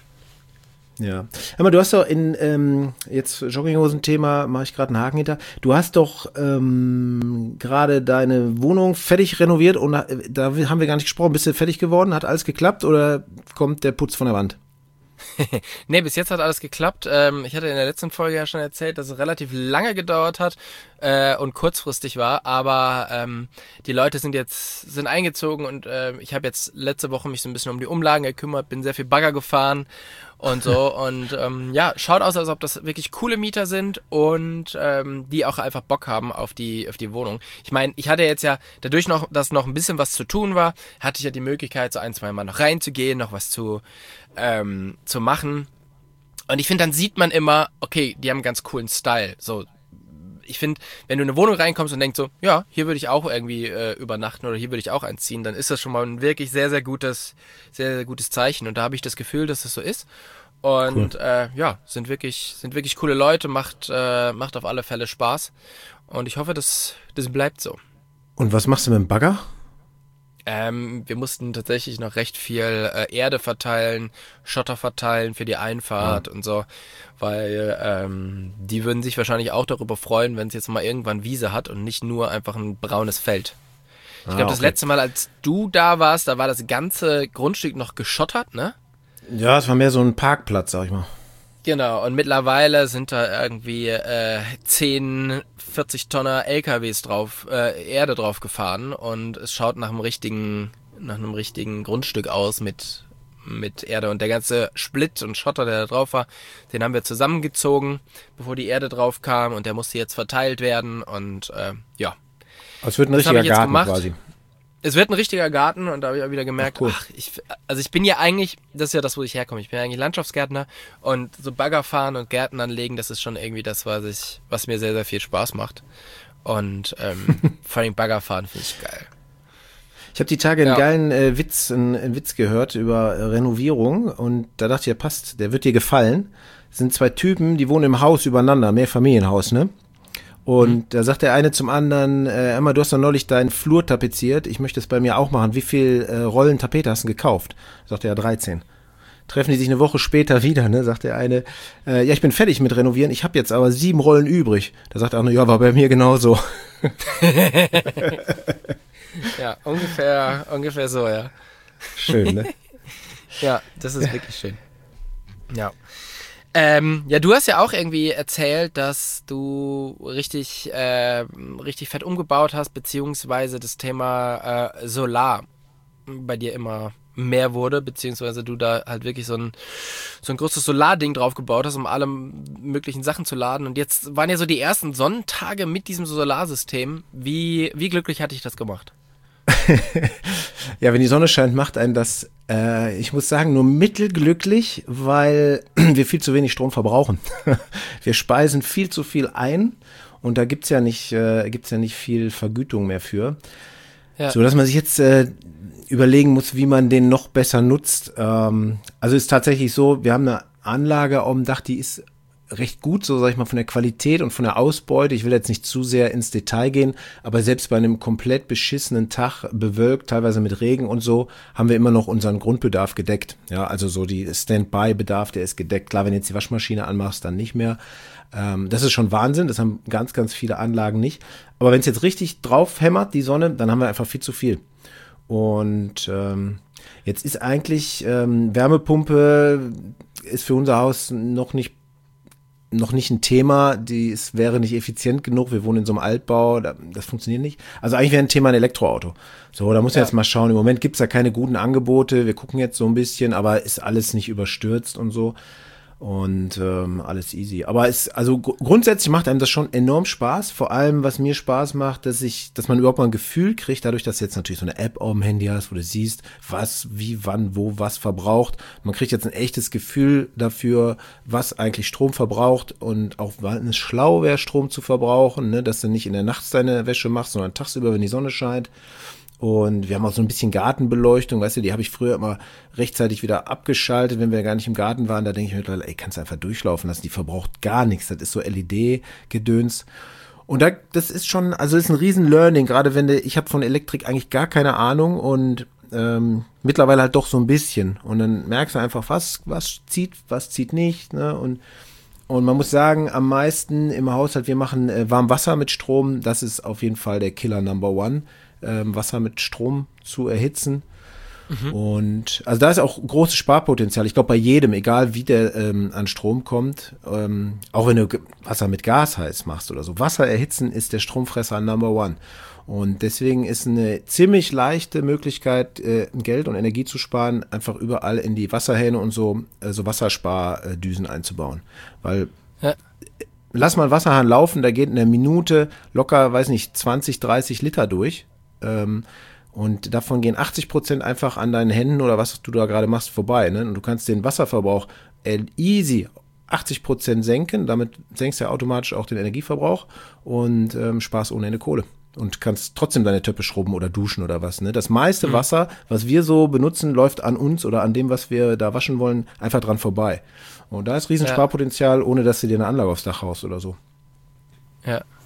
Ja. Hör mal, du hast doch in, ähm, jetzt Jogginghosen-Thema, mache ich gerade einen Haken hinter. Du hast doch ähm, gerade deine Wohnung fertig renoviert und da, da haben wir gar nicht gesprochen. Bist du fertig geworden? Hat alles geklappt oder kommt der Putz von der Wand? Nee, bis jetzt hat alles geklappt. Ähm, ich hatte in der letzten Folge ja schon erzählt, dass es relativ lange gedauert hat äh, und kurzfristig war, aber ähm, die Leute sind jetzt sind eingezogen und äh, ich habe jetzt letzte Woche mich so ein bisschen um die Umlagen gekümmert, bin sehr viel Bagger gefahren und so und ähm, ja, schaut aus, als ob das wirklich coole Mieter sind und ähm, die auch einfach Bock haben auf die auf die Wohnung. Ich meine, ich hatte jetzt ja, dadurch noch, dass noch ein bisschen was zu tun war, hatte ich ja die Möglichkeit, so ein, zwei Mal noch reinzugehen, noch was zu ähm, zu machen. Und ich finde, dann sieht man immer, okay, die haben einen ganz coolen Style. So, ich finde, wenn du in eine Wohnung reinkommst und denkst so, ja, hier würde ich auch irgendwie äh, übernachten oder hier würde ich auch einziehen, dann ist das schon mal ein wirklich sehr, sehr gutes, sehr, sehr gutes Zeichen. Und da habe ich das Gefühl, dass das so ist. Und cool. äh, ja, sind wirklich, sind wirklich coole Leute, macht, äh, macht auf alle Fälle Spaß. Und ich hoffe, das, das bleibt so. Und was machst du mit dem Bagger? Ähm, wir mussten tatsächlich noch recht viel äh, Erde verteilen, Schotter verteilen für die Einfahrt ja. und so, weil ähm, die würden sich wahrscheinlich auch darüber freuen, wenn es jetzt mal irgendwann Wiese hat und nicht nur einfach ein braunes Feld. Ich glaube, ah, okay. das letzte Mal, als du da warst, da war das ganze Grundstück noch geschottert, ne? Ja, es war mehr so ein Parkplatz, sag ich mal. Genau, und mittlerweile sind da irgendwie äh, zehn, vierzig Tonner L K Ws drauf, äh, Erde drauf gefahren und es schaut nach einem richtigen, nach einem richtigen Grundstück aus mit, mit Erde. Und der ganze Split und Schotter, der da drauf war, den haben wir zusammengezogen, bevor die Erde drauf kam und der musste jetzt verteilt werden und äh, ja. Es wird ein richtiger Garten quasi. Es wird ein richtiger Garten und da habe ich auch wieder gemerkt, ach, cool. ach ich, also ich bin ja eigentlich, das ist ja das, wo ich herkomme, ich bin ja eigentlich Landschaftsgärtner und so Bagger fahren und Gärten anlegen, das ist schon irgendwie das, was ich, was mir sehr, sehr viel Spaß macht. Und ähm, vor allem Bagger fahren finde ich geil. Ich habe die Tage einen ja. geilen äh, Witz, einen, einen Witz gehört über äh, Renovierung und da dachte ich, ja passt, der wird dir gefallen. Das sind zwei Typen, die wohnen im Haus übereinander, Mehrfamilienhaus, ne? Und mhm. da sagt der eine zum anderen, äh, Emma, du hast doch neulich deinen Flur tapeziert, ich möchte es bei mir auch machen. Wie viel äh, Rollen Tapete hast du gekauft? Sagt er, ja, dreizehn. Treffen die sich eine Woche später wieder, ne? Sagt der eine, äh, ja, ich bin fertig mit Renovieren, ich habe jetzt aber sieben Rollen übrig. Da sagt der andere, ja, war bei mir genauso. Ja, ungefähr, ungefähr so, ja. Schön, ne? Ja, das ist wirklich schön. Ja. Ähm, ja, du hast ja auch irgendwie erzählt, dass du richtig, äh, richtig fett umgebaut hast, beziehungsweise das Thema äh, Solar bei dir immer mehr wurde, beziehungsweise du da halt wirklich so ein, so ein großes Solarding drauf gebaut hast, um alle möglichen Sachen zu laden. Und jetzt waren ja so die ersten Sonnentage mit diesem Solarsystem. Wie, wie glücklich hat dich das gemacht? Ja, wenn die Sonne scheint, macht einen das, äh, ich muss sagen, nur mittelglücklich, weil wir viel zu wenig Strom verbrauchen. Wir speisen viel zu viel ein und da gibt's ja nicht, äh, gibt's ja nicht viel Vergütung mehr für. Ja. So dass man sich jetzt äh, überlegen muss, wie man den noch besser nutzt. Ähm, also ist tatsächlich so, wir haben eine Anlage auf dem Dach, die ist recht gut, so sag ich mal, von der Qualität und von der Ausbeute. Ich will jetzt nicht zu sehr ins Detail gehen, aber selbst bei einem komplett beschissenen Tag, bewölkt, teilweise mit Regen und so, haben wir immer noch unseren Grundbedarf gedeckt. Ja, also so die Standby-Bedarf, der ist gedeckt. Klar, wenn du jetzt die Waschmaschine anmachst, dann nicht mehr. Ähm, das ist schon Wahnsinn, das haben ganz, ganz viele Anlagen nicht. Aber wenn es jetzt richtig drauf hämmert, die Sonne, dann haben wir einfach viel zu viel. Und ähm, jetzt ist eigentlich ähm, Wärmepumpe ist für unser Haus noch nicht noch nicht ein Thema, die es wäre nicht effizient genug, wir wohnen in so einem Altbau, das funktioniert nicht. Also eigentlich wäre ein Thema ein Elektroauto. So, da muss man ja. jetzt mal schauen, im Moment gibt's da keine guten Angebote, wir gucken jetzt so ein bisschen, aber ist alles nicht überstürzt und so und ähm, alles easy. Aber es, also gr- grundsätzlich macht einem das schon enorm Spaß, vor allem was mir Spaß macht, dass ich, dass man überhaupt mal ein Gefühl kriegt, dadurch, dass du jetzt natürlich so eine App auf dem Handy hast, wo du siehst, was, wie, wann, wo, was verbraucht. Man kriegt jetzt ein echtes Gefühl dafür, was eigentlich Strom verbraucht und auch wann es schlau wäre, Strom zu verbrauchen, ne, dass du nicht in der Nacht deine Wäsche machst, sondern tagsüber, wenn die Sonne scheint. Und wir haben auch so ein bisschen Gartenbeleuchtung, weißt du, die habe ich früher immer rechtzeitig wieder abgeschaltet, wenn wir gar nicht im Garten waren. Da denke ich mir mittlerweile, ey, kannst du einfach durchlaufen lassen, die verbraucht gar nichts. Das ist so L E D-Gedöns. Und da, das ist schon, also das ist ein riesen Learning, gerade wenn du, ich habe von Elektrik eigentlich gar keine Ahnung und ähm, mittlerweile halt doch so ein bisschen. Und dann merkst du einfach, was, was zieht, was zieht nicht, ne, und Und man muss sagen, am meisten im Haushalt, wir machen äh, Warmwasser mit Strom, das ist auf jeden Fall der Killer Number One. Ähm, Wasser mit Strom zu erhitzen. Mhm. Und also da ist auch großes Sparpotenzial. Ich glaube bei jedem, egal wie der ähm, an Strom kommt, ähm, auch wenn du Wasser mit Gas heiß machst oder so. Wasser erhitzen ist der Stromfresser Number One. Und deswegen ist eine ziemlich leichte Möglichkeit, äh, Geld und Energie zu sparen, einfach überall in die Wasserhähne und so, äh, so Wasserspardüsen einzubauen. Weil ja. Lass mal einen Wasserhahn laufen, da geht in der Minute locker, weiß nicht, zwanzig, dreißig Liter durch. Ähm, und davon gehen achtzig Prozent einfach an deinen Händen oder was du da gerade machst vorbei. Ne? Und du kannst den Wasserverbrauch äh, easy achtzig Prozent senken, damit senkst du ja automatisch auch den Energieverbrauch und ähm, sparst ohne Ende Kohle. Und kannst trotzdem deine Töpfe schrubben oder duschen oder was. Ne? Das meiste mhm. Wasser, was wir so benutzen, läuft an uns oder an dem, was wir da waschen wollen, einfach dran vorbei. Und da ist riesen ja. Sparpotenzial, ohne dass du dir eine Anlage aufs Dach haust oder so. Ja,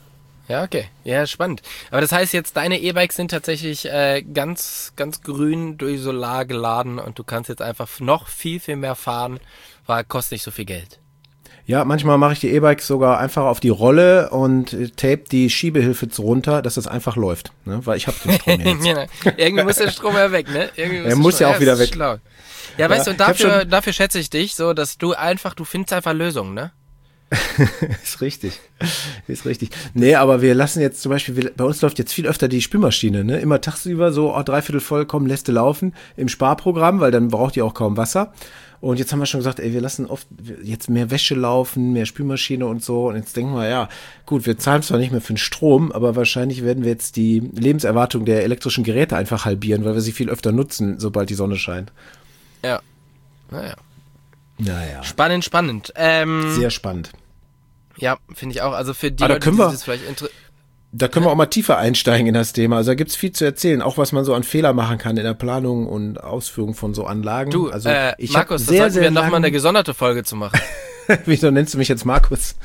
Ja, okay. Ja, spannend. Aber das heißt jetzt, deine E-Bikes sind tatsächlich äh, ganz, ganz grün durch Solar geladen und du kannst jetzt einfach noch viel, viel mehr fahren, weil kostet nicht so viel Geld. Ja, manchmal mache ich die E-Bikes sogar einfach auf die Rolle und äh, tape die Schiebehilfe runter, dass das einfach läuft, ne? Weil ich habe den Strom jetzt. Ja, irgendwie muss der Strom ja weg, ne? Irgendwie Er muss Strom, ja auch wieder weg. Schlau. Ja, weißt Ja, du, und dafür, schon... dafür schätze ich dich so, dass du einfach, du findest einfach Lösungen, ne? Ist richtig. Ist richtig. Nee, aber wir lassen jetzt zum Beispiel, wir, bei uns läuft jetzt viel öfter die Spülmaschine, ne? Immer tagsüber so, oh, dreiviertel voll, komm, lässt du laufen im Sparprogramm, weil dann braucht die auch kaum Wasser. Und jetzt haben wir schon gesagt, ey, wir lassen oft jetzt mehr Wäsche laufen, mehr Spülmaschine und so. Und jetzt denken wir, ja, gut, wir zahlen zwar nicht mehr für den Strom, aber wahrscheinlich werden wir jetzt die Lebenserwartung der elektrischen Geräte einfach halbieren, weil wir sie viel öfter nutzen, sobald die Sonne scheint. Ja. Naja. Naja. Spannend, spannend. Ähm, Sehr spannend. Ja, finde ich auch. Also für die Aber da Leute, können die wir- das vielleicht inter- Da können wir auch mal tiefer einsteigen in das Thema. Also da gibt's viel zu erzählen, auch was man so an Fehler machen kann in der Planung und Ausführung von so Anlagen. Du, also äh, ich hab Markus, das sehr, sollten sehr wir nochmal lang- eine gesonderte Folge zu machen. Wieso nennst du mich jetzt Markus?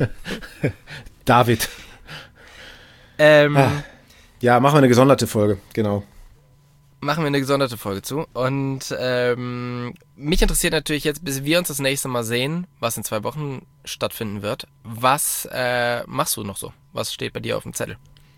David. ähm, Ah. Ja, machen wir eine gesonderte Folge, genau. Machen wir eine gesonderte Folge zu. Und ähm, mich interessiert natürlich jetzt, bis wir uns das nächste Mal sehen, was in zwei Wochen stattfinden wird. Was äh, machst du noch so? Was steht bei dir auf dem Zettel?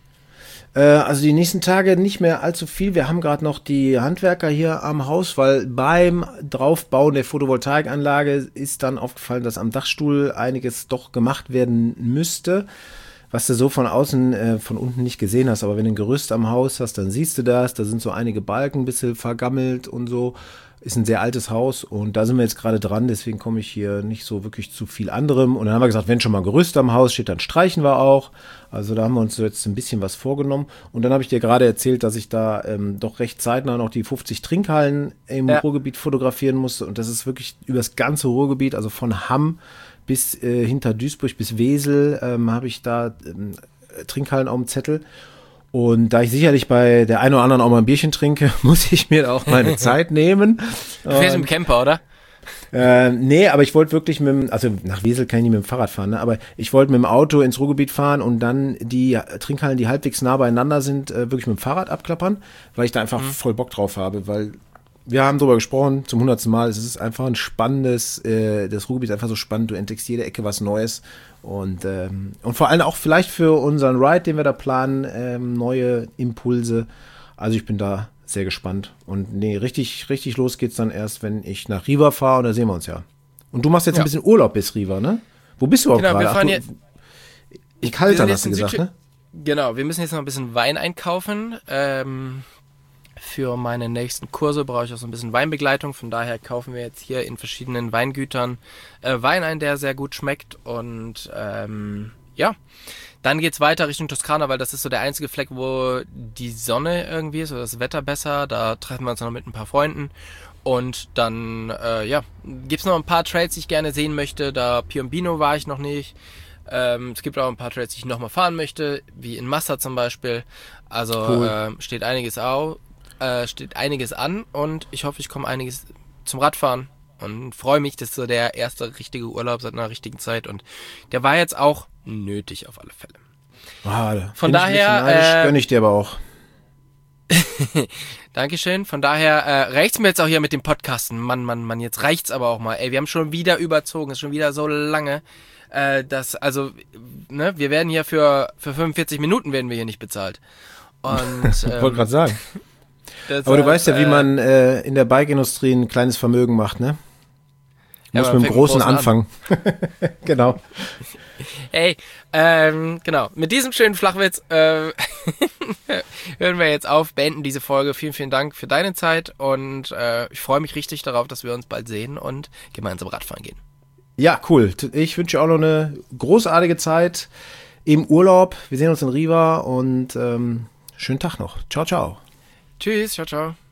Äh, also die nächsten Tage nicht mehr allzu viel. Wir haben gerade noch die Handwerker hier am Haus, weil beim Draufbauen der Photovoltaikanlage ist dann aufgefallen, dass am Dachstuhl einiges doch gemacht werden müsste, was du so von außen, äh, von unten nicht gesehen hast. Aber wenn du ein Gerüst am Haus hast, dann siehst du das. Da sind so einige Balken ein bisschen vergammelt und so. Ist ein sehr altes Haus und da sind wir jetzt gerade dran. Deswegen komme ich hier nicht so wirklich zu viel anderem. Und dann haben wir gesagt, wenn schon mal Gerüst am Haus steht, dann streichen wir auch. Also da haben wir uns jetzt ein bisschen was vorgenommen. Und dann habe ich dir gerade erzählt, dass ich da ähm, doch recht zeitnah noch die fünfzig Trinkhallen im Ja. Ruhrgebiet fotografieren musste. Und das ist wirklich über das ganze Ruhrgebiet, also von Hamm bis äh, hinter Duisburg bis Wesel ähm, habe ich da ähm, Trinkhallen auf dem Zettel. Und da ich sicherlich bei der einen oder anderen auch mal ein Bierchen trinke, muss ich mir da auch meine Zeit nehmen. Du fährst mit dem Camper, oder? Äh, nee, aber ich wollte wirklich mit dem, also nach Wesel kann ich nicht mit dem Fahrrad fahren, ne? Aber ich wollte mit dem Auto ins Ruhrgebiet fahren und dann die Trinkhallen, die halbwegs nah beieinander sind, äh, wirklich mit dem Fahrrad abklappern, weil ich da einfach mhm. voll Bock drauf habe, weil wir haben darüber gesprochen, zum hundertsten Mal, es ist einfach ein spannendes, äh, das Ruhrgebiet ist einfach so spannend, du entdeckst jede Ecke was Neues und, ähm, und vor allem auch vielleicht für unseren Ride, den wir da planen, ähm, neue Impulse. Also ich bin da sehr gespannt. Und nee, richtig, richtig los geht's dann erst, wenn ich nach Riva fahre und da sehen wir uns ja. Und du machst jetzt Ja. ein bisschen Urlaub bis Riva, ne? Wo bist du überhaupt Genau, wir gerade? fahren Ach, jetzt- du, ich Kaltern wir hast du sind jetzt gesagt, in ne? Genau, wir müssen jetzt noch ein bisschen Wein einkaufen. Ähm, für meine nächsten Kurse brauche ich auch so ein bisschen Weinbegleitung. Von daher kaufen wir jetzt hier in verschiedenen Weingütern äh, Wein ein, der sehr gut schmeckt. Und ähm, ja, dann geht's weiter Richtung Toskana, weil das ist so der einzige Fleck, wo die Sonne irgendwie ist oder das Wetter besser. Da treffen wir uns noch mit ein paar Freunden. Und dann, äh, ja, gibt's noch ein paar Trails, die ich gerne sehen möchte. Da Piombino war ich noch nicht. Ähm, es gibt auch ein paar Trails, die ich nochmal fahren möchte, wie in Massa zum Beispiel. Also Cool. äh, steht einiges au, äh, steht einiges an und ich hoffe, ich komme einiges zum Radfahren und freue mich, das ist so der erste richtige Urlaub seit einer richtigen Zeit und der war jetzt auch nötig auf alle Fälle. Ah, Von bin ich ein bisschen daher, neidisch, äh, gönn ich dir aber auch. Dankeschön. Von daher äh, reicht's mir jetzt auch hier mit dem Podcasten. Mann, Mann, Mann, jetzt reicht's aber auch mal. Ey, wir haben schon wieder überzogen, ist schon wieder so lange. Äh, das, also, ne, wir werden hier für, für fünfundvierzig Minuten werden wir hier nicht bezahlt. Und, Ich ähm, wollte gerade sagen. deshalb, Aber du weißt ja, wie äh, man äh, in der Bike-Industrie ein kleines Vermögen macht, ne? Ja, Muss man mit dem fängt mit Großen Großen an. anfangen. Genau. Ey, ähm, genau. Mit diesem schönen Flachwitz äh, hören wir jetzt auf, beenden diese Folge. Vielen, vielen Dank für deine Zeit und äh, ich freue mich richtig darauf, dass wir uns bald sehen und gemeinsam Radfahren gehen. Ja, cool. Ich wünsche auch noch eine großartige Zeit im Urlaub. Wir sehen uns in Riva und ähm, schönen Tag noch. Ciao, ciao. Tschüss, ciao, ciao.